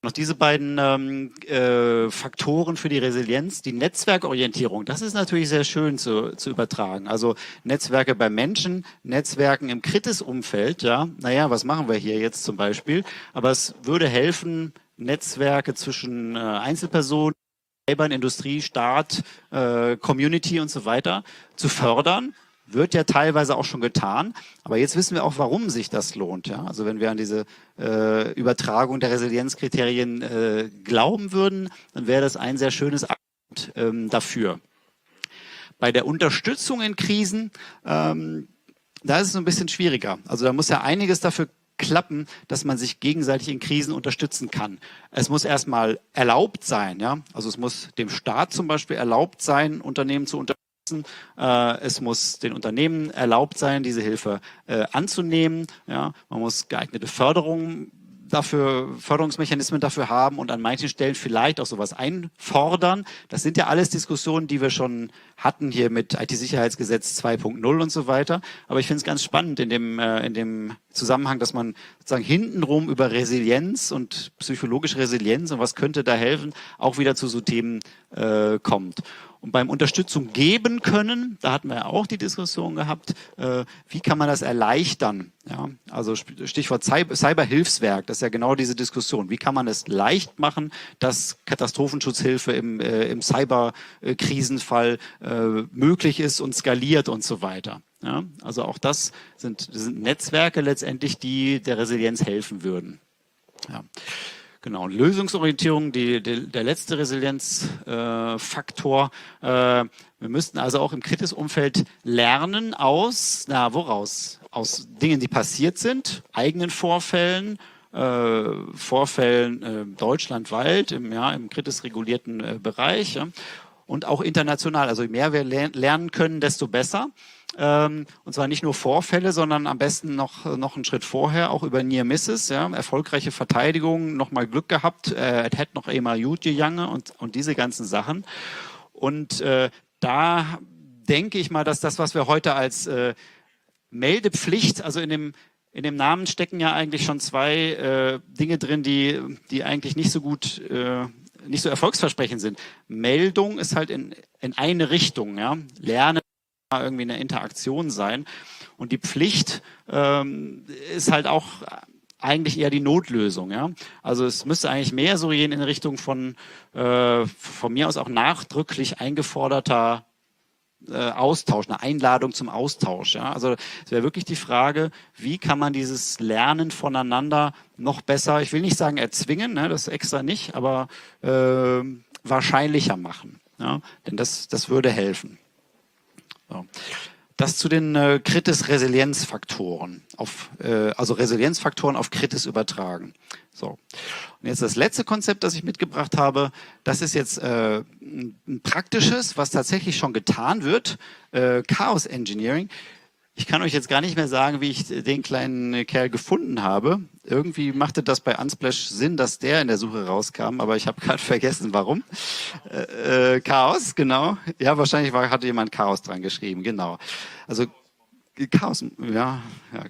C: Noch diese beiden ähm, äh, Faktoren für die Resilienz, die Netzwerkorientierung, das ist natürlich sehr schön zu, zu übertragen. Also Netzwerke bei Menschen, Netzwerken im Kritis-Umfeld, ja, naja, was machen wir hier jetzt zum Beispiel? Aber es würde helfen, Netzwerke zwischen äh, Einzelpersonen, Industrie, Staat, äh, Community und so weiter zu fördern. Wird ja teilweise auch schon getan, aber jetzt wissen wir auch, warum sich das lohnt. Ja? Also wenn wir an diese äh, Übertragung der Resilienzkriterien äh, glauben würden, dann wäre das ein sehr schönes Argument ähm, dafür. Bei der Unterstützung in Krisen, ähm, da ist es so ein bisschen schwieriger. Also da muss ja einiges dafür klappen, dass man sich gegenseitig in Krisen unterstützen kann. Es muss erstmal erlaubt sein, ja. Also es muss dem Staat zum Beispiel erlaubt sein, Unternehmen zu unterstützen. Äh, es muss den Unternehmen erlaubt sein, diese Hilfe äh, anzunehmen. Ja, man muss geeignete Förderung dafür, Förderungsmechanismen dafür haben und an manchen Stellen vielleicht auch sowas einfordern. Das sind ja alles Diskussionen, die wir schon hatten hier mit I T-Sicherheitsgesetz zwei Punkt null und so weiter. Aber ich finde es ganz spannend in dem, äh, in dem Zusammenhang, dass man sozusagen hintenrum über Resilienz und psychologische Resilienz und was könnte da helfen, auch wieder zu so Themen äh, kommt. Und beim Unterstützung geben können, da hatten wir ja auch die Diskussion gehabt, äh, wie kann man das erleichtern? Ja, also Stichwort Cyber, Cyberhilfswerk, das ist ja genau diese Diskussion. Wie kann man es leicht machen, dass Katastrophenschutzhilfe im, äh, im Cyberkrisenfall äh, möglich ist und skaliert und so weiter. Ja, also auch das sind, sind Netzwerke letztendlich, die der Resilienz helfen würden. Ja. Genau, Lösungsorientierung, die, die, der letzte Resilienzfaktor. Äh, äh, wir müssten also auch im Kritis-Umfeld lernen aus, na woraus? Aus Dingen, die passiert sind, eigenen Vorfällen, äh, Vorfällen äh, deutschlandweit, im, ja, im Kritis-regulierten äh, Bereich, ja, und auch international. Also je mehr wir ler lernen können, desto besser. Ähm, und zwar nicht nur Vorfälle, sondern am besten noch, noch einen Schritt vorher, auch über Near Misses, ja, erfolgreiche Verteidigung, nochmal Glück gehabt, äh, es hätte noch einmal gut gegangen und, und diese ganzen Sachen. Und äh, da denke ich mal, dass das, was wir heute als äh, Meldepflicht, also in dem in dem Namen stecken ja eigentlich schon zwei äh, Dinge drin, die, die eigentlich nicht so gut, äh, nicht so erfolgsversprechend sind. Meldung ist halt in, in eine Richtung, ja, Lernen irgendwie eine Interaktion sein. Und die Pflicht ähm, ist halt auch eigentlich eher die Notlösung. Ja? Also es müsste eigentlich mehr so gehen in Richtung von äh, von mir aus auch nachdrücklich eingeforderter äh, Austausch, eine Einladung zum Austausch. Ja? Also es wäre wirklich die Frage, wie kann man dieses Lernen voneinander noch besser, ich will nicht sagen erzwingen, ne, das extra nicht, aber äh, wahrscheinlicher machen. Ja? Denn das, das würde helfen. So. Das zu den äh, Kritis-Resilienzfaktoren, auf, äh, also Resilienzfaktoren auf Kritis übertragen. So. Und jetzt das letzte Konzept, das ich mitgebracht habe, das ist jetzt äh, ein praktisches, was tatsächlich schon getan wird, äh, Chaos Engineering. Ich kann euch jetzt gar nicht mehr sagen, wie ich den kleinen Kerl gefunden habe. Irgendwie machte das bei Unsplash Sinn, dass der in der Suche rauskam, aber ich habe gerade vergessen, warum. Äh, äh, Chaos, genau. Ja, wahrscheinlich war, hatte jemand Chaos dran geschrieben, genau. Also Chaos, ja. ja.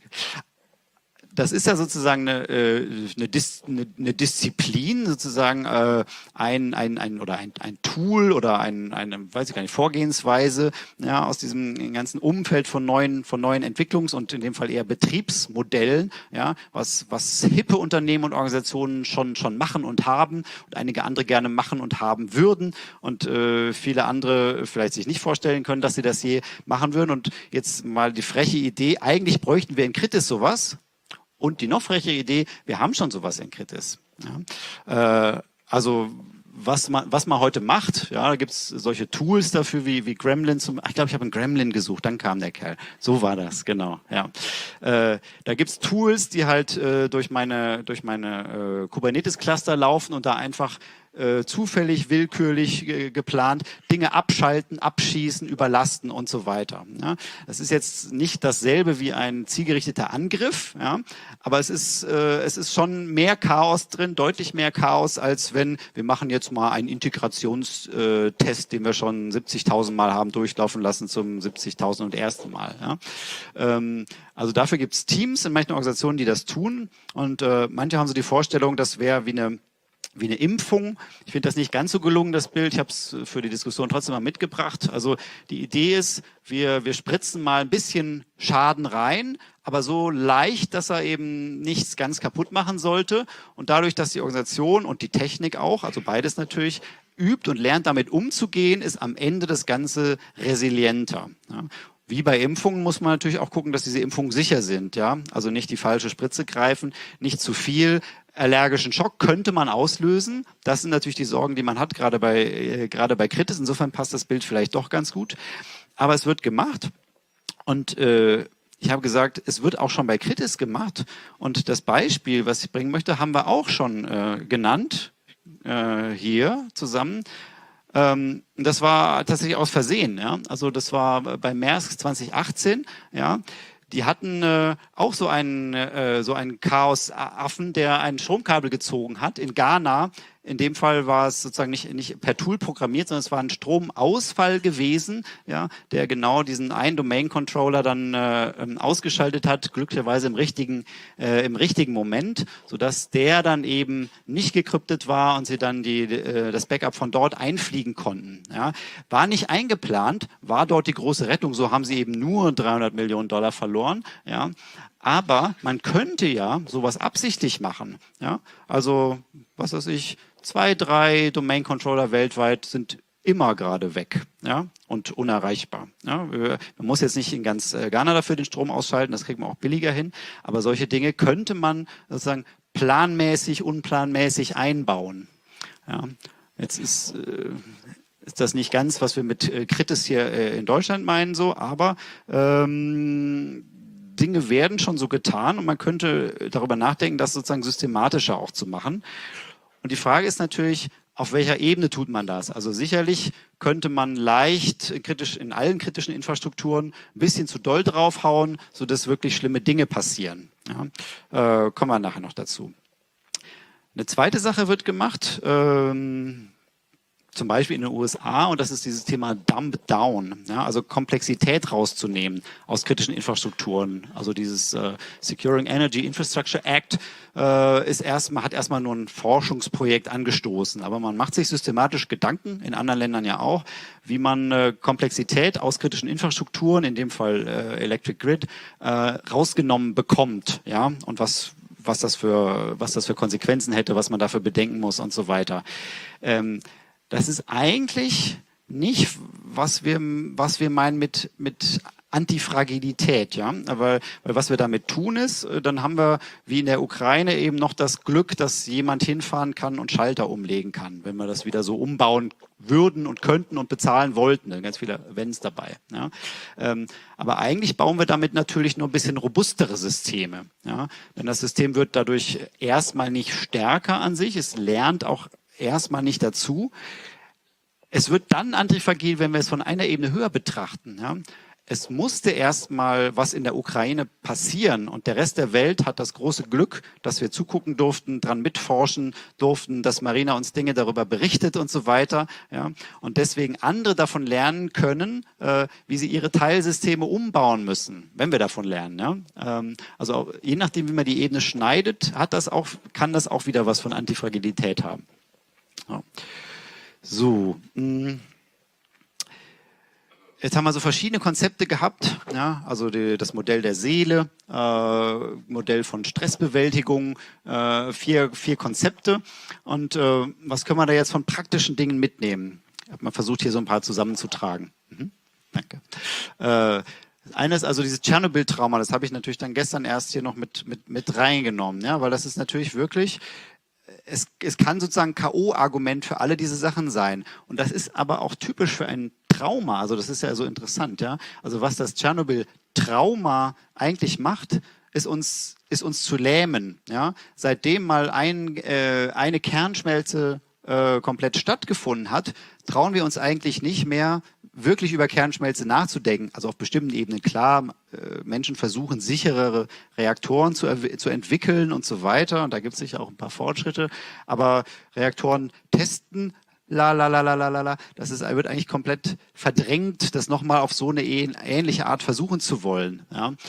C: Das ist ja sozusagen eine, eine, Dis, eine, eine Disziplin, sozusagen äh, ein, ein, ein oder ein, ein Tool oder ein, eine, weiß ich gar nicht, Vorgehensweise, ja, aus diesem ganzen Umfeld von neuen, von neuen Entwicklungs- und in dem Fall eher Betriebsmodellen, ja, was, was hippe Unternehmen und Organisationen schon, schon machen und haben und einige andere gerne machen und haben würden und äh, viele andere vielleicht sich nicht vorstellen können, dass sie das je machen würden. Und jetzt mal die freche Idee, eigentlich bräuchten wir in Kritis sowas. Und die noch freche Idee, wir haben schon sowas in Kritis. Ja. Äh, also was man, was man heute macht, ja, da gibt es solche Tools dafür wie, wie Gremlin. Zum, ich glaube, ich habe einen Gremlin gesucht, dann kam der Kerl. So war das, genau. Ja. Äh, da gibt es Tools, die halt äh, durch meine, durch meine äh, Kubernetes-Cluster laufen und da einfach äh, zufällig, willkürlich äh, geplant Dinge abschalten, abschießen, überlasten und so weiter. Ja. Das ist jetzt nicht dasselbe wie ein zielgerichteter Angriff, ja, aber es ist, äh, es ist schon mehr Chaos drin, deutlich mehr Chaos, als wenn wir machen jetzt mal einen Integrationstest, den wir schon siebzigtausend Mal haben durchlaufen lassen zum siebzigtausend und ersten Mal. Ja. Ähm, also dafür gibt es Teams in manchen Organisationen, die das tun und äh, manche haben so die Vorstellung, das wäre wie eine wie eine Impfung. Ich finde das nicht ganz so gelungen, das Bild. Ich habe es für die Diskussion trotzdem mal mitgebracht. Also die Idee ist, wir, wir spritzen mal ein bisschen Schaden rein, aber so leicht, dass er eben nichts ganz kaputt machen sollte. Und dadurch, dass die Organisation und die Technik auch, also beides natürlich, übt und lernt, damit umzugehen, ist am Ende das Ganze resilienter. Ja. Wie bei Impfungen muss man natürlich auch gucken, dass diese Impfungen sicher sind. Ja? Also nicht die falsche Spritze greifen, nicht zu viel. Allergischen Schock könnte man auslösen. Das sind natürlich die Sorgen, die man hat, gerade bei, äh, gerade bei Kritis. Insofern passt das Bild vielleicht doch ganz gut. Aber es wird gemacht. Und äh, ich habe gesagt, es wird auch schon bei Kritis gemacht. Und das Beispiel, was ich bringen möchte, haben wir auch schon äh, genannt, äh, hier zusammen. Ähm, das war tatsächlich aus Versehen. Ja? Also das war bei Maersk zwanzig achtzehn. Ja? Die hatten äh, auch so einen, äh, so einen Chaos-Affen, der ein Stromkabel gezogen hat in Ghana. In dem Fall war es sozusagen nicht, nicht per Tool programmiert, sondern es war ein Stromausfall gewesen, ja, der genau diesen einen Domain-Controller dann äh, ausgeschaltet hat, glücklicherweise im richtigen, äh, im richtigen Moment, sodass der dann eben nicht gekryptet war und sie dann die, äh, das Backup von dort einfliegen konnten. Ja. War nicht eingeplant, war dort die große Rettung, so haben sie eben nur dreihundert Millionen Dollar verloren. Ja. Aber man könnte ja sowas absichtlich machen. Ja. Also, was weiß ich, zwei, drei Domain-Controller weltweit sind immer gerade weg, ja, und unerreichbar. Ja. Man muss jetzt nicht in ganz Ghana dafür den Strom ausschalten, das kriegt man auch billiger hin, aber solche Dinge könnte man sozusagen planmäßig, unplanmäßig einbauen. Ja. Jetzt ist, äh, ist das nicht ganz, was wir mit äh, Kritis hier äh, in Deutschland meinen, so, aber ähm, Dinge werden schon so getan und man könnte darüber nachdenken, das sozusagen systematischer auch zu machen. Und die Frage ist natürlich, auf welcher Ebene tut man das? Also sicherlich könnte man leicht kritisch in allen kritischen Infrastrukturen ein bisschen zu doll draufhauen, sodass wirklich schlimme Dinge passieren. Ja, äh, kommen wir nachher noch dazu. Eine zweite Sache wird gemacht, ähm, zum Beispiel in den U S A, und das ist dieses Thema Dump Down, ja, also Komplexität rauszunehmen aus kritischen Infrastrukturen. Also dieses äh, Securing Energy Infrastructure Act äh, ist erstmal, hat erstmal nur ein Forschungsprojekt angestoßen, aber man macht sich systematisch Gedanken, in anderen Ländern ja auch, wie man äh, Komplexität aus kritischen Infrastrukturen, in dem Fall äh, Electric Grid, äh, rausgenommen bekommt, ja, und was was das für was das für Konsequenzen hätte, was man dafür bedenken muss und so weiter. Ähm, Das ist eigentlich nicht, was wir, was wir meinen mit, mit Antifragilität, ja. Aber, weil was wir damit tun ist, dann haben wir, wie in der Ukraine, eben noch das Glück, dass jemand hinfahren kann und Schalter umlegen kann, wenn wir das wieder so umbauen würden und könnten und bezahlen wollten. Ganz viele Wenns dabei. Ja. Ähm, aber eigentlich bauen wir damit natürlich nur ein bisschen robustere Systeme. Ja. Denn das System wird dadurch erstmal nicht stärker an sich, es lernt auch erstmal nicht dazu. Es wird dann antifragil, wenn wir es von einer Ebene höher betrachten. Ja. Es musste erstmal was in der Ukraine passieren und der Rest der Welt hat das große Glück, dass wir zugucken durften, dran mitforschen durften, dass Marina uns Dinge darüber berichtet und so weiter. Ja. Und deswegen andere davon lernen können, äh, wie sie ihre Teilsysteme umbauen müssen, wenn wir davon lernen. Ja. Ähm, also auch, je nachdem, wie man die Ebene schneidet, hat das auch, kann das auch wieder was von Antifragilität haben. Ja. So, mh. Jetzt haben wir so verschiedene Konzepte gehabt, ja, also die, das Modell der Seele, äh, Modell von Stressbewältigung, äh, vier, vier Konzepte. Und äh, was können wir da jetzt von praktischen Dingen mitnehmen? Ich habe mal versucht, hier so ein paar zusammenzutragen. Mhm. Danke. Äh, Eine ist also dieses Tschernobyl-Trauma, das habe ich natürlich dann gestern erst hier noch mit, mit, mit reingenommen, ja, weil das ist natürlich wirklich... Es, es kann sozusagen K O-Argument für alle diese Sachen sein. Und das ist aber auch typisch für ein Trauma. Also das ist ja so interessant, ja. Also was das Tschernobyl-Trauma eigentlich macht, ist uns, ist uns zu lähmen, ja. Seitdem mal ein, äh, eine Kernschmelze äh, komplett stattgefunden hat, trauen wir uns eigentlich nicht mehr, wirklich über Kernschmelze nachzudenken. Also auf bestimmten Ebenen, klar, äh, Menschen versuchen, sicherere Reaktoren zu, zu entwickeln und so weiter. Und da gibt es sicher auch ein paar Fortschritte. Aber Reaktoren testen, la la la la la la, das ist, wird eigentlich komplett verdrängt, das nochmal auf so eine ähnliche Art versuchen zu wollen. Ja.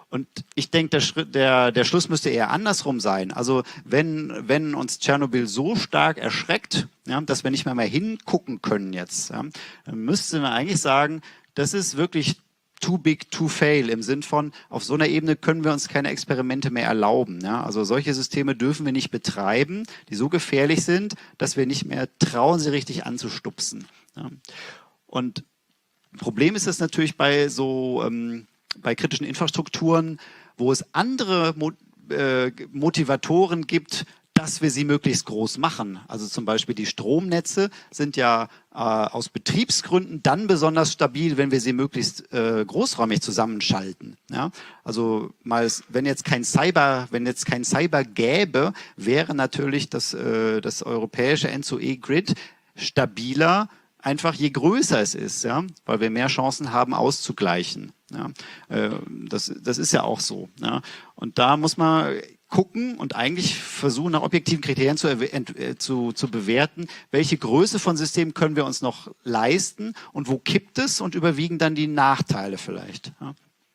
C: Und ich denke, der, Schritt, der, der Schluss müsste eher andersrum sein. Also wenn, wenn uns Tschernobyl so stark erschreckt, ja, dass wir nicht mehr, mehr hingucken können jetzt, ja, dann müssten wir eigentlich sagen, das ist wirklich too big to fail im Sinn von, auf so einer Ebene können wir uns keine Experimente mehr erlauben. Ja? Also solche Systeme dürfen wir nicht betreiben, die so gefährlich sind, dass wir nicht mehr trauen, sie richtig anzustupsen. Ja? Und Problem ist es natürlich bei so ähm, bei kritischen Infrastrukturen, wo es andere Mo äh, Motivatoren gibt, dass wir sie möglichst groß machen. Also zum Beispiel die Stromnetze sind ja äh, aus Betriebsgründen dann besonders stabil, wenn wir sie möglichst äh, großräumig zusammenschalten. Ja? Also mal, wenn jetzt kein Cyber, wenn jetzt kein Cyber gäbe, wäre natürlich das, äh, das europäische N zwei E-Grid stabiler, einfach je größer es ist, ja, weil wir mehr Chancen haben, auszugleichen. Ja, äh, das, das ist ja auch so. Ja. Und da muss man gucken und eigentlich versuchen, nach objektiven Kriterien zu, äh, zu, zu bewerten, welche Größe von Systemen können wir uns noch leisten und wo kippt es und überwiegen dann die Nachteile vielleicht. Ja.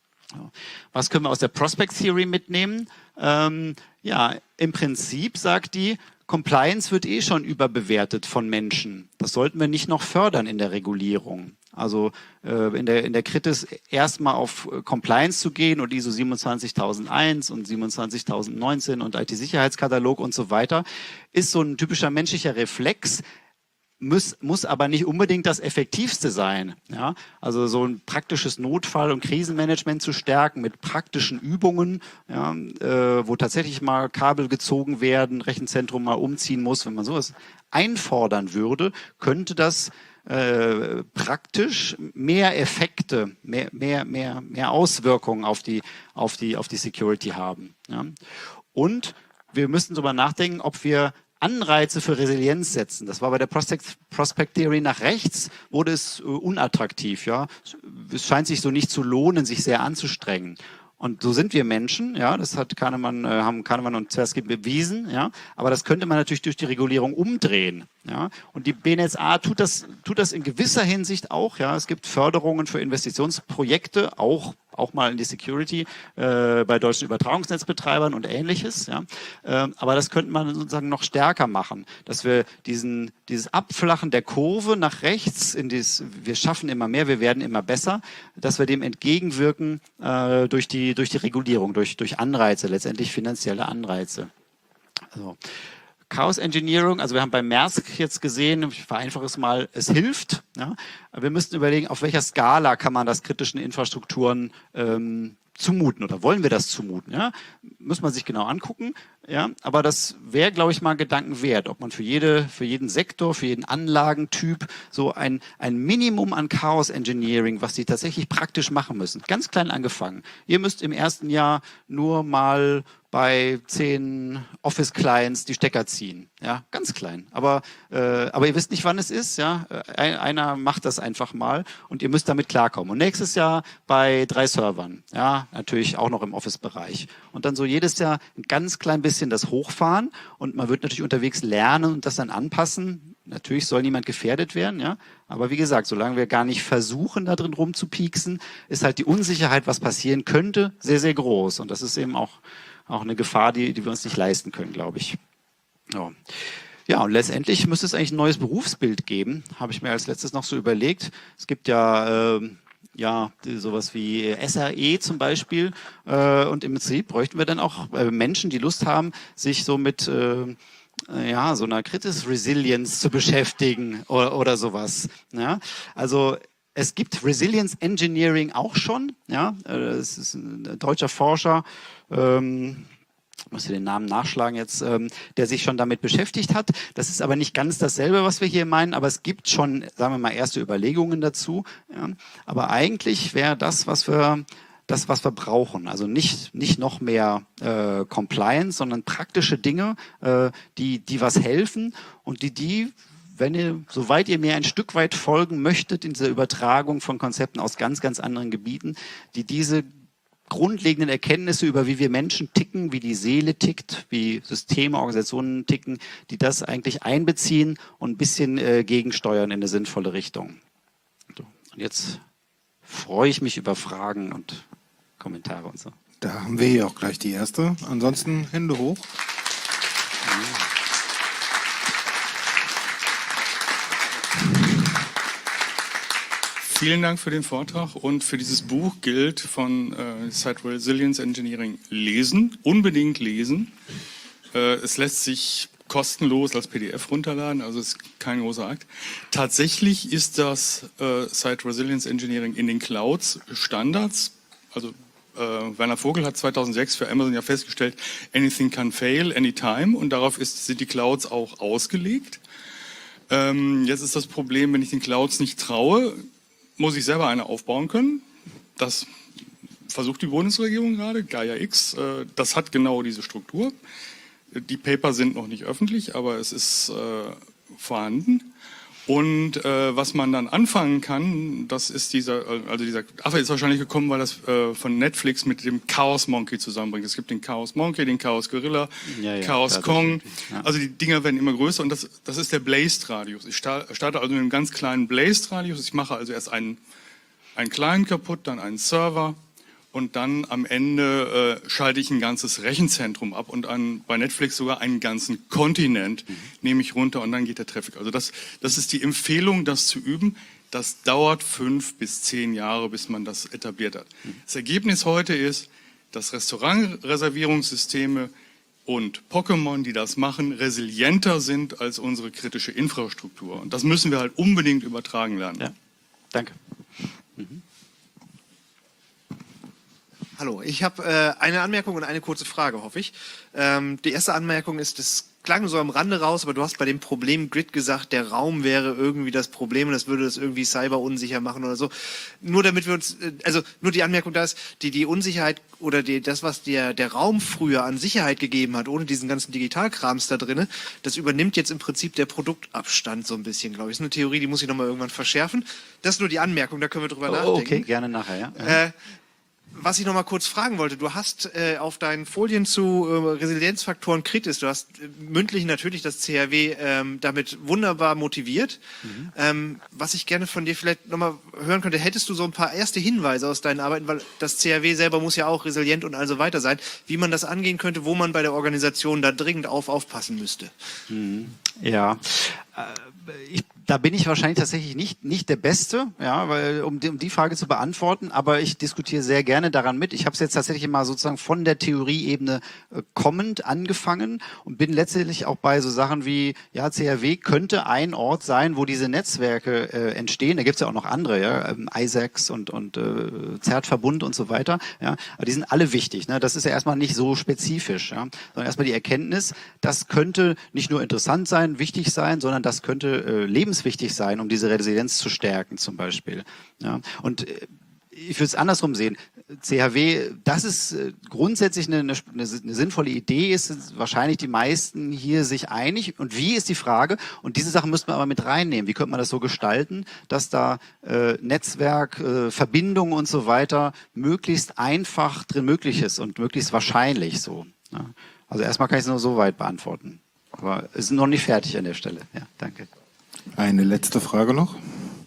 C: Was können wir aus der Prospect Theory mitnehmen? Ähm, ja, im Prinzip sagt die, Compliance wird eh schon überbewertet von Menschen. Das sollten wir nicht noch fördern in der Regulierung. Also äh, in der in der Kritis erstmal auf Compliance zu gehen und I S O siebenundzwanzigtausendeins und siebenundzwanzigtausendneunzehn und I T-Sicherheitskatalog und so weiter, ist so ein typischer menschlicher Reflex. Muss, muss aber nicht unbedingt das Effektivste sein. Ja? Also so ein praktisches Notfall- und Krisenmanagement zu stärken mit praktischen Übungen, ja, äh, wo tatsächlich mal Kabel gezogen werden, Rechenzentrum mal umziehen muss. Wenn man sowas einfordern würde, könnte das äh, praktisch mehr Effekte, mehr, mehr, mehr, mehr Auswirkungen auf die, auf die, auf die Security haben. Ja? Und wir müssen darüber nachdenken, ob wir Anreize für Resilienz setzen. Das war bei der Prospect, Prospect Theory nach rechts, wurde es äh, unattraktiv. Ja? Es scheint sich so nicht zu lohnen, sich sehr anzustrengen. Und so sind wir Menschen, ja, das hat Kahnemann, äh, haben Kahnemann und Tversky bewiesen, ja, aber das könnte man natürlich durch die Regulierung umdrehen, ja. Und die B N S A tut das, tut das in gewisser Hinsicht auch, ja. Es gibt Förderungen für Investitionsprojekte, auch auch mal in die Security äh, bei deutschen Übertragungsnetzbetreibern und Ähnliches, ja. Äh, aber das könnte man sozusagen noch stärker machen, dass wir diesen dieses Abflachen der Kurve nach rechts in dieses, wir schaffen immer mehr, wir werden immer besser, dass wir dem entgegenwirken äh, durch die durch die Regulierung, durch durch Anreize, letztendlich finanzielle Anreize. Also Chaos Engineering, also wir haben bei Maersk jetzt gesehen, ich vereinfache es mal, es hilft. Ja? Wir müssten überlegen, auf welcher Skala kann man das kritischen Infrastrukturen ähm, zumuten oder wollen wir das zumuten? Ja? Muss man sich genau angucken. Ja? Aber das wäre, glaube ich, mal Gedanken wert, ob man für jede, für jeden Sektor, für jeden Anlagentyp so ein, ein Minimum an Chaos Engineering, was die tatsächlich praktisch machen müssen. Ganz klein angefangen. Ihr müsst im ersten Jahr nur mal bei zehn Office-Clients die Stecker ziehen. Ja, ganz klein. Aber, äh, aber ihr wisst nicht, wann es ist. Ja, Ein, einer macht das einfach mal und ihr müsst damit klarkommen. Und nächstes Jahr bei drei Servern. Ja, natürlich auch noch im Office-Bereich. Und dann so jedes Jahr ein ganz klein bisschen das hochfahren und man wird natürlich unterwegs lernen und das dann anpassen. Natürlich soll niemand gefährdet werden, ja. Aber wie gesagt, solange wir gar nicht versuchen, da drin rumzupieksen, ist halt die Unsicherheit, was passieren könnte, sehr, sehr groß. Und das ist eben auch Auch eine Gefahr, die, die wir uns nicht leisten können, glaube ich. Ja. Ja, und letztendlich müsste es eigentlich ein neues Berufsbild geben, habe ich mir als letztes noch so überlegt. Es gibt ja, äh, ja sowas wie S R E zum Beispiel. Äh, und im Prinzip bräuchten wir dann auch äh, Menschen, die Lust haben, sich so mit äh, ja, so einer Kritis Resilience zu beschäftigen oder, oder sowas. Ja? Also es gibt Resilience Engineering auch schon. Ja, es ist ein deutscher Forscher, ähm, ich muss hier den Namen nachschlagen jetzt, ähm, der sich schon damit beschäftigt hat. Das ist aber nicht ganz dasselbe, was wir hier meinen, aber es gibt schon, sagen wir mal, erste Überlegungen dazu. Ja. Aber eigentlich wäre das, was wir das, was wir brauchen. Also nicht, nicht noch mehr äh, Compliance, sondern praktische Dinge, äh, die, die was helfen und die, die wenn ihr, soweit ihr mir ein Stück weit folgen möchtet in dieser Übertragung von Konzepten aus ganz, ganz anderen Gebieten, die diese grundlegenden Erkenntnisse über wie wir Menschen ticken, wie die Seele tickt, wie Systeme, Organisationen ticken, die das eigentlich einbeziehen und ein bisschen äh, gegensteuern in eine sinnvolle Richtung. So, und jetzt freue ich mich über Fragen und Kommentare und so.
A: Da haben wir hier auch gleich die erste. Ansonsten Hände hoch.
D: Vielen Dank für den Vortrag und für dieses Buch gilt von äh, Site Resilience Engineering lesen, unbedingt lesen. Äh, es lässt sich kostenlos als P D F runterladen, also ist kein großer Akt. Tatsächlich ist das äh, Site Resilience Engineering in den Clouds Standards, also äh, Werner Vogel hat zweitausendsechs für Amazon ja festgestellt, anything can fail, anytime, und darauf ist, sind die Clouds auch ausgelegt. Ähm, jetzt ist das Problem, wenn ich den Clouds nicht traue, muss ich selber eine aufbauen können. Das versucht die Bundesregierung gerade, Gaia X. Äh, das hat genau diese Struktur. Die Paper sind noch nicht öffentlich, aber es ist äh, vorhanden. Und äh, was man dann anfangen kann, das ist dieser, also dieser Affe ist wahrscheinlich gekommen, weil das äh, von Netflix mit dem Chaos Monkey zusammenbringt. Es gibt den Chaos Monkey, den Chaos Gorilla,
B: ja, ja,
D: Chaos Kong.
B: Ja.
D: Also die Dinger werden immer größer und das, das ist der Blazed-Radius. Ich starte also mit einem ganz kleinen Blazed-Radius. Ich mache also erst einen, einen Client kaputt, dann einen Server. Und dann am Ende äh, schalte ich ein ganzes Rechenzentrum ab und an, bei Netflix sogar einen ganzen Kontinent mhm. nehme ich runter und dann geht der Traffic. Also das, das ist die Empfehlung, das zu üben. Das dauert fünf bis zehn Jahre, bis man das etabliert hat. Mhm. Das Ergebnis heute ist, dass Restaurantreservierungssysteme und Pokémon, die das machen, resilienter sind als unsere kritische Infrastruktur. Und das müssen wir halt unbedingt übertragen lernen.
B: Ja, danke. Mhm.
E: Hallo, ich habe äh, eine Anmerkung und eine kurze Frage, hoffe ich. Ähm, die erste Anmerkung ist, das klang so am Rande raus, aber du hast bei dem Problem Grid gesagt, der Raum wäre irgendwie das Problem und das würde das irgendwie cyber unsicher machen oder so. Nur damit wir uns, äh, also nur die Anmerkung da ist, die, die Unsicherheit oder die, das, was der, der Raum früher an Sicherheit gegeben hat, ohne diesen ganzen Digitalkrams da drinne, das übernimmt jetzt im Prinzip der Produktabstand so ein bisschen, glaube ich. Das ist eine Theorie, die muss ich nochmal irgendwann verschärfen. Das ist nur die Anmerkung, da können wir drüber
B: Oh,
E: nachdenken.
B: okay, gerne nachher, ja.
E: Äh, Was ich noch mal kurz fragen wollte, du hast äh, auf deinen Folien zu äh, Resilienzfaktoren kritisch, du hast äh, mündlich natürlich das C R W ähm, damit wunderbar motiviert. Mhm. Ähm, was ich gerne von dir vielleicht noch mal hören könnte, hättest du so ein paar erste Hinweise aus deinen Arbeiten, weil das C R W selber muss ja auch resilient und also weiter sein, wie man das angehen könnte, wo man bei der Organisation da dringend auf aufpassen müsste.
B: Mhm. Ja, äh, ich Da bin ich wahrscheinlich tatsächlich nicht, nicht der Beste, ja, weil, um die, um die Frage zu beantworten, aber ich diskutiere sehr gerne daran mit. Ich habe es jetzt tatsächlich mal sozusagen von der Theorieebene äh, kommend angefangen und bin letztendlich auch bei so Sachen wie, ja, C R W könnte ein Ort sein, wo diese Netzwerke äh, entstehen. Da gibt es ja auch noch andere, ja, ähm, I S A Cs und, und äh, Z E R T-Verbund und so weiter, ja, aber die sind alle wichtig, ne? Das ist ja erstmal nicht so spezifisch, ja, sondern erstmal die Erkenntnis, das könnte nicht nur interessant sein, wichtig sein, sondern das könnte äh, lebenswichtig sein, um diese Resilienz zu stärken zum Beispiel. Ja. Und äh, ich würde es andersrum sehen. C H W, das ist äh, grundsätzlich eine, eine, eine sinnvolle Idee, ist wahrscheinlich die meisten hier sich einig. Und wie ist die Frage? Und diese Sachen müsste man aber mit reinnehmen. Wie könnte man das so gestalten, dass da äh, Netzwerk, äh, Verbindungen und so weiter möglichst einfach drin möglich ist und möglichst wahrscheinlich so. Ja. Also erstmal kann ich es nur so weit beantworten. Aber es ist noch nicht fertig an der Stelle. Ja, danke.
A: Eine letzte Frage noch.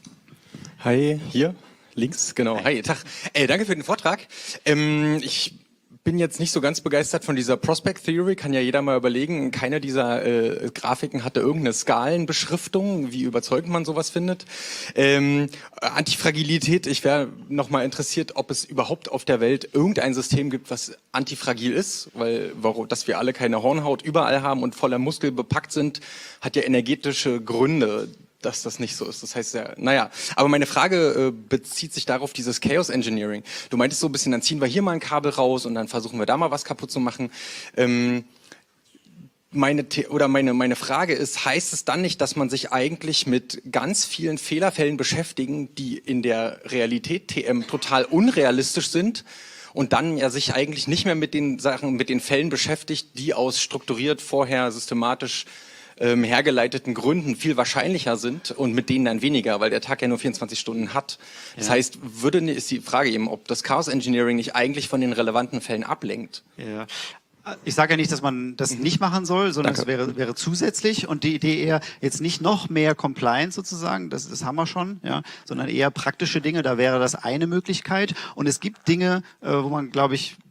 F: Hi, hier, links, genau. Hi, Tag. Äh, danke für den Vortrag. Ähm, ich bin jetzt nicht so ganz begeistert von dieser Prospect Theory, kann ja jeder mal überlegen. Keiner dieser äh, Grafiken hatte irgendeine Skalenbeschriftung, wie überzeugend man sowas findet. Ähm, Antifragilität, ich wäre noch mal interessiert, ob es überhaupt auf der Welt irgendein System gibt, was antifragil ist, weil warum, dass wir alle keine Hornhaut überall haben und voller Muskel bepackt sind, hat ja energetische Gründe, dass das nicht so ist. Das heißt ja, naja, aber meine Frage äh, bezieht sich darauf, dieses Chaos Engineering. Du meintest so ein bisschen, dann ziehen wir hier mal ein Kabel raus und dann versuchen wir da mal was kaputt zu machen. Ähm, meine The- oder meine meine Frage ist, heißt es dann nicht, dass man sich eigentlich mit ganz vielen Fehlerfällen beschäftigen, die in der Realität T M total unrealistisch sind? Und dann ja sich eigentlich nicht mehr mit den Sachen, mit den Fällen beschäftigt, die aus strukturiert vorher systematisch ähm, hergeleiteten Gründen viel wahrscheinlicher sind und mit denen dann weniger, weil der Tag ja nur vierundzwanzig Stunden hat. Das
B: ja.
F: heißt, würde ist die Frage eben, ob das Chaos Engineering nicht eigentlich von den relevanten Fällen ablenkt.
B: Ja. Ich sage ja nicht, dass man das nicht machen soll, sondern es wäre, wäre zusätzlich und die Idee eher jetzt nicht noch mehr Compliance sozusagen, das, das haben wir schon, ja, sondern eher praktische Dinge, da wäre das eine Möglichkeit und es gibt Dinge, äh, wo man, glaube ich,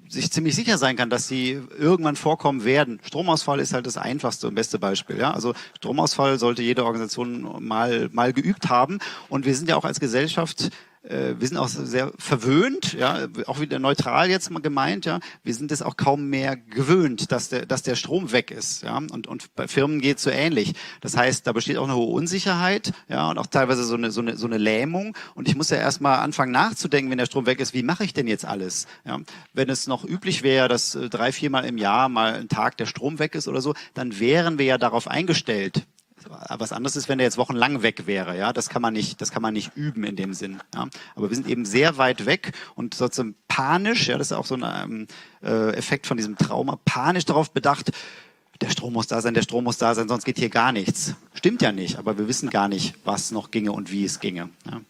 B: sich ziemlich sicher sein kann, dass sie irgendwann vorkommen werden. Stromausfall ist halt das einfachste und beste Beispiel. Ja? Also Stromausfall sollte jede Organisation mal, mal geübt haben. Und wir sind ja auch als Gesellschaft, äh, wir sind auch sehr verwöhnt, ja, auch wieder neutral jetzt mal gemeint, ja. Wir sind es auch kaum mehr gewöhnt, dass der, dass der Strom weg ist, ja. Und, und bei Firmen geht es so ähnlich. Das heißt, da besteht auch eine hohe Unsicherheit, ja, und auch teilweise so eine, so eine, so eine Lähmung. Und ich muss ja erstmal anfangen nachzudenken, wenn der Strom weg ist, wie mache ich denn jetzt alles? Ja? Wenn es noch üblich wäre, dass äh, drei, viermal im Jahr mal ein Tag der Strom weg ist oder so, dann wären wir ja darauf eingestellt. Was anderes ist, wenn der jetzt wochenlang weg wäre, ja, das kann man nicht, das kann man nicht üben in dem Sinn, ja. Aber wir sind eben sehr weit weg und sozusagen panisch, ja, das ist auch so ein ähm, äh, Effekt von diesem Trauma, panisch darauf bedacht, der Strom muss da sein, der Strom muss da sein, sonst geht hier gar nichts. Stimmt ja nicht, aber wir wissen gar nicht, was noch ginge und wie es ginge, ja.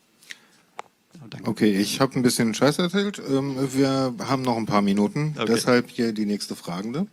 A: Okay, ich habe ein bisschen Scheiß erzählt. Ähm, wir haben noch ein paar Minuten,
B: okay.
A: Deshalb hier die nächste Fragende.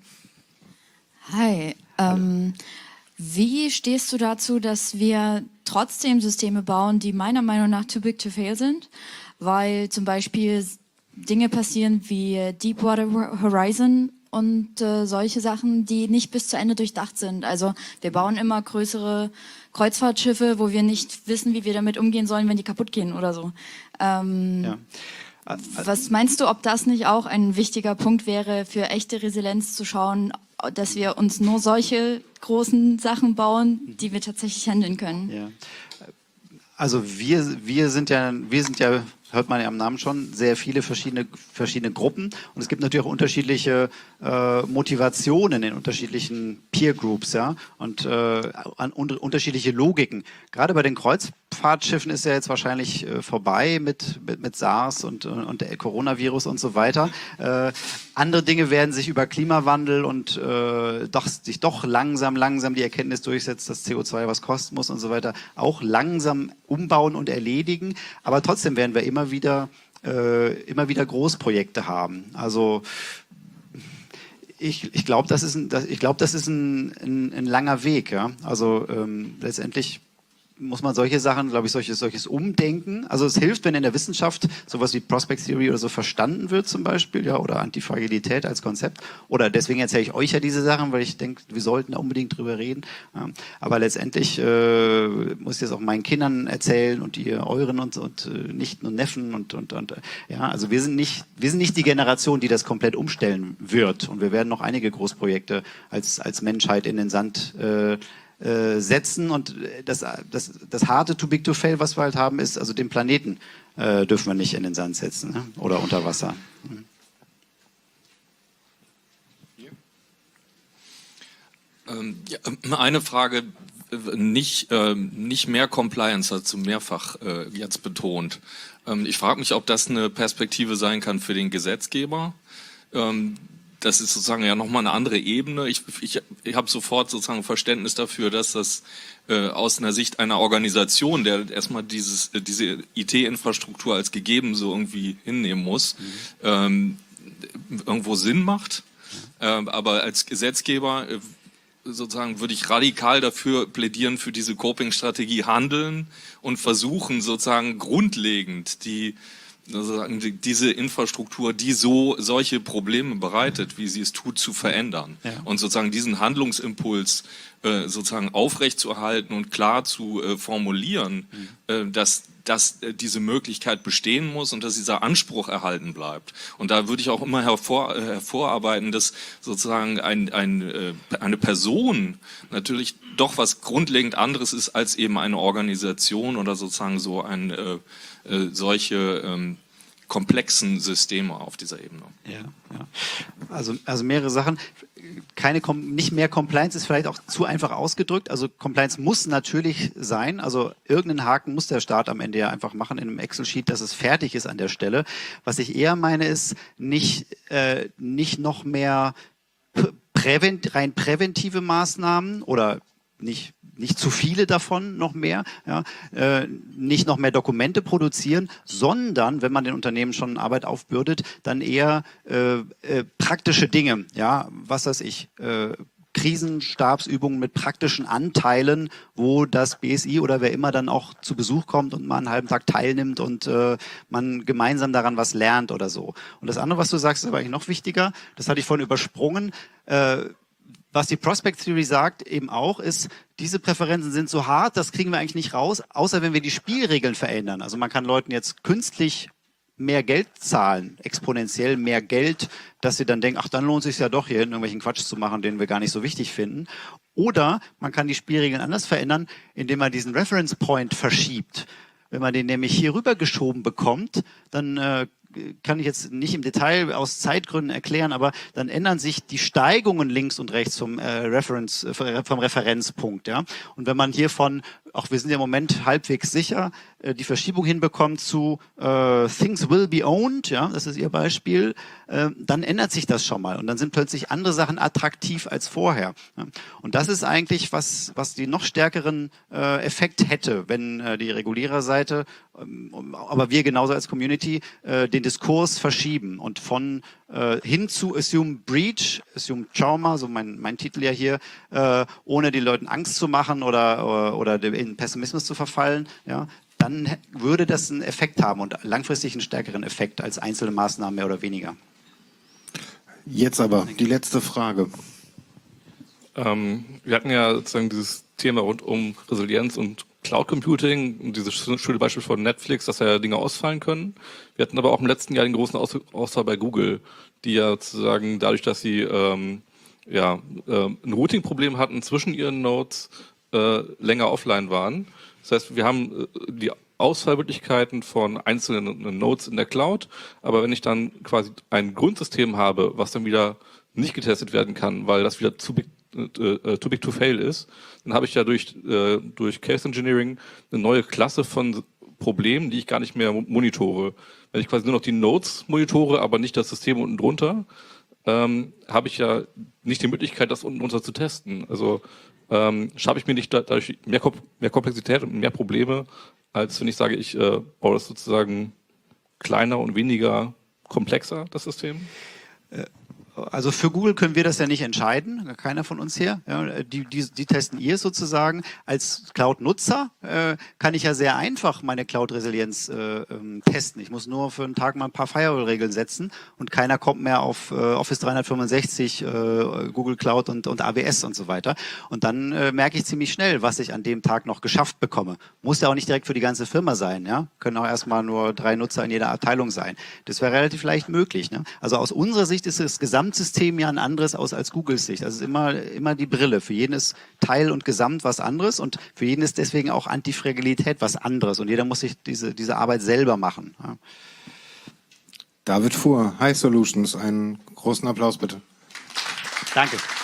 G: Hi, ähm, wie stehst du dazu, dass wir trotzdem Systeme bauen, die meiner Meinung nach too big to fail sind? Weil zum Beispiel Dinge passieren wie Deepwater Horizon und äh, solche Sachen, die nicht bis zu Ende durchdacht sind. Also wir bauen immer größere Kreuzfahrtschiffe, wo wir nicht wissen, wie wir damit umgehen sollen, wenn die kaputt gehen oder so. Ähm,
B: Ja.
G: Was meinst du, ob das nicht auch ein wichtiger Punkt wäre, für echte Resilienz zu schauen, dass wir uns nur solche großen Sachen bauen, die wir tatsächlich handeln können?
B: Ja. Also wir, wir sind ja, wir sind ja, hört man ja am Namen schon, sehr viele verschiedene, verschiedene Gruppen. Und es gibt natürlich auch unterschiedliche äh, Motivationen in unterschiedlichen Peer Groups, ja, und äh, an, un, unterschiedliche Logiken. Gerade bei den Kreuzfahrtschiffen ist ja jetzt wahrscheinlich äh, vorbei mit, mit, mit SARS und, und der Coronavirus und so weiter. Äh, andere Dinge werden sich über Klimawandel und äh, doch, sich doch langsam, langsam die Erkenntnis durchsetzt, dass C O zwei was kosten muss und so weiter, auch langsam umbauen und erledigen. Aber trotzdem werden wir immer wieder, äh, immer wieder Großprojekte haben. Also ich, ich glaube, das ist ein, das, ich glaube, das ist ein, ein, ein langer Weg. Ja? Also ähm, letztendlich muss man solche Sachen, glaube ich, solches, solches Umdenken. Also es hilft, wenn in der Wissenschaft sowas wie Prospect Theory oder so verstanden wird zum Beispiel, ja, oder Antifragilität als Konzept. Oder deswegen erzähle ich euch ja diese Sachen, weil ich denke, wir sollten da unbedingt drüber reden. Ja. Aber letztendlich äh, muss ich das auch meinen Kindern erzählen und ihr euren und, und äh, Nichten und Neffen und, und, und ja, also wir sind nicht, wir sind nicht die Generation, die das komplett umstellen wird. Und wir werden noch einige Großprojekte als, als Menschheit in den Sand äh, setzen und das, das, das harte Too Big to Fail, was wir halt haben, ist, also den Planeten äh, dürfen wir nicht in den Sand setzen, ne? Oder unter Wasser. Mhm.
H: Ähm, ja, eine Frage, nicht, äh, nicht mehr Compliance, hast du mehrfach äh, jetzt betont. Ähm, ich frage mich, ob das eine Perspektive sein kann für den Gesetzgeber. Ähm, Das ist sozusagen ja nochmal eine andere Ebene. Ich, ich, ich habe sofort sozusagen Verständnis dafür, dass das äh, aus einer Sicht einer Organisation, der erstmal dieses, äh, diese I T-Infrastruktur als gegeben so irgendwie hinnehmen muss, mhm. ähm, irgendwo Sinn macht. Mhm. Ähm, aber als Gesetzgeber äh, sozusagen würde ich radikal dafür plädieren, für diese Coping-Strategie handeln und versuchen sozusagen grundlegend die sozusagen diese Infrastruktur, die so solche Probleme bereitet, wie sie es tut, zu verändern. Ja. Und sozusagen diesen Handlungsimpuls äh, sozusagen aufrechtzuerhalten und klar zu äh, formulieren, mhm. äh, dass dass äh, diese Möglichkeit bestehen muss und dass dieser Anspruch erhalten bleibt. Und da würde ich auch immer hervor, äh, hervorarbeiten, dass sozusagen ein, ein, äh, eine Person natürlich doch was grundlegend anderes ist als eben eine Organisation oder sozusagen so ein äh, äh, solche ähm, komplexen Systeme auf dieser Ebene.
B: Ja, ja. Also, also mehrere Sachen. Keine, nicht mehr Compliance ist vielleicht auch zu einfach ausgedrückt. Also Compliance muss natürlich sein. Also irgendeinen Haken muss der Staat am Ende ja einfach machen in einem Excel-Sheet, dass es fertig ist an der Stelle. Was ich eher meine, ist nicht, äh, nicht noch mehr prävent, rein präventive Maßnahmen oder nicht nicht zu viele davon, noch mehr, ja, äh, nicht noch mehr Dokumente produzieren, sondern, wenn man den Unternehmen schon Arbeit aufbürdet, dann eher äh, äh, praktische Dinge, ja, was weiß ich, äh, Krisenstabsübungen mit praktischen Anteilen, wo das B S I oder wer immer dann auch zu Besuch kommt und mal einen halben Tag teilnimmt und äh, man gemeinsam daran was lernt oder so. Und das andere, was du sagst, ist aber eigentlich noch wichtiger, das hatte ich vorhin übersprungen, äh, was die Prospect Theory sagt eben auch, ist, diese Präferenzen sind so hart, das kriegen wir eigentlich nicht raus, außer wenn wir die Spielregeln verändern. Also man kann Leuten jetzt künstlich mehr Geld zahlen, exponentiell mehr Geld, dass sie dann denken, ach, dann lohnt es sich ja doch, hier irgendwelchen Quatsch zu machen, den wir gar nicht so wichtig finden. Oder man kann die Spielregeln anders verändern, indem man diesen Reference Point verschiebt. Wenn man den nämlich hier rüber geschoben bekommt, dann äh, kann ich jetzt nicht im Detail aus Zeitgründen erklären, aber dann ändern sich die Steigungen links und rechts vom äh, Reference, äh, vom Referenzpunkt, ja. Und wenn man hier von, auch wir sind ja im Moment halbwegs sicher, äh, die Verschiebung hinbekommt zu äh, Things will be owned, ja, das ist Ihr Beispiel, äh, dann ändert sich das schon mal und dann sind plötzlich andere Sachen attraktiv als vorher. Ja. Und das ist eigentlich was, was die noch stärkeren äh, Effekt hätte, wenn äh, die Reguliererseite, ähm, aber wir genauso als Community, äh, den Diskurs verschieben und von äh, hin zu Assume Breach, Assume Trauma, so mein, mein Titel ja hier, äh, ohne den Leuten Angst zu machen oder, oder, oder in Pessimismus zu verfallen, ja, dann würde das einen Effekt haben und langfristig einen stärkeren Effekt als einzelne Maßnahmen mehr oder weniger.
A: Jetzt aber die letzte Frage.
I: Ähm, wir hatten ja sozusagen dieses Thema rund um Resilienz und Cloud Computing und dieses schöne Beispiel von Netflix, dass ja Dinge ausfallen können. Wir hatten aber auch im letzten Jahr den großen Aus Ausfall bei Google, die ja sozusagen dadurch, dass sie ähm, ja, äh, ein Routing-Problem hatten zwischen ihren Nodes, äh, länger offline waren. Das heißt, wir haben äh, die Ausfallmöglichkeiten von einzelnen Nodes in der Cloud, aber wenn ich dann quasi ein Grundsystem habe, was dann wieder nicht getestet werden kann, weil das wieder zu big, äh, too big to fail ist, dann habe ich ja durch, äh, durch Case Engineering eine neue Klasse von Problemen, die ich gar nicht mehr monitore. Wenn ich quasi nur noch die Nodes monitore, aber nicht das System unten drunter, ähm, habe ich ja nicht die Möglichkeit, das unten drunter zu testen. Also ähm, schaffe ich mir nicht dadurch mehr, Kom mehr Komplexität und mehr Probleme, als wenn ich sage, ich äh, baue das sozusagen kleiner und weniger komplexer, das System?
B: Also für Google können wir das ja nicht entscheiden, keiner von uns hier. Ja, die, die, die testen ihr sozusagen. Als Cloud-Nutzer äh, kann ich ja sehr einfach meine Cloud-Resilienz äh, ähm, testen. Ich muss nur für einen Tag mal ein paar Firewall-Regeln setzen und keiner kommt mehr auf äh, Office dreihundertfünfundsechzig, äh, Google Cloud und, und A W S und so weiter. Und dann äh, merke ich ziemlich schnell, was ich an dem Tag noch geschafft bekomme. Muss ja auch nicht direkt für die ganze Firma sein. Ja? Können auch erstmal nur drei Nutzer in jeder Abteilung sein. Das wäre relativ leicht möglich. Ne? Also aus unserer Sicht ist das Gesamt System ja ein anderes aus als Googles Sicht. Also es ist immer, immer die Brille. Für jeden ist Teil und Gesamt was anderes und für jeden ist deswegen auch Antifragilität was anderes und jeder muss sich diese, diese Arbeit selber machen. Ja.
A: David Fuhr, High Solutions, einen großen Applaus bitte.
B: Danke.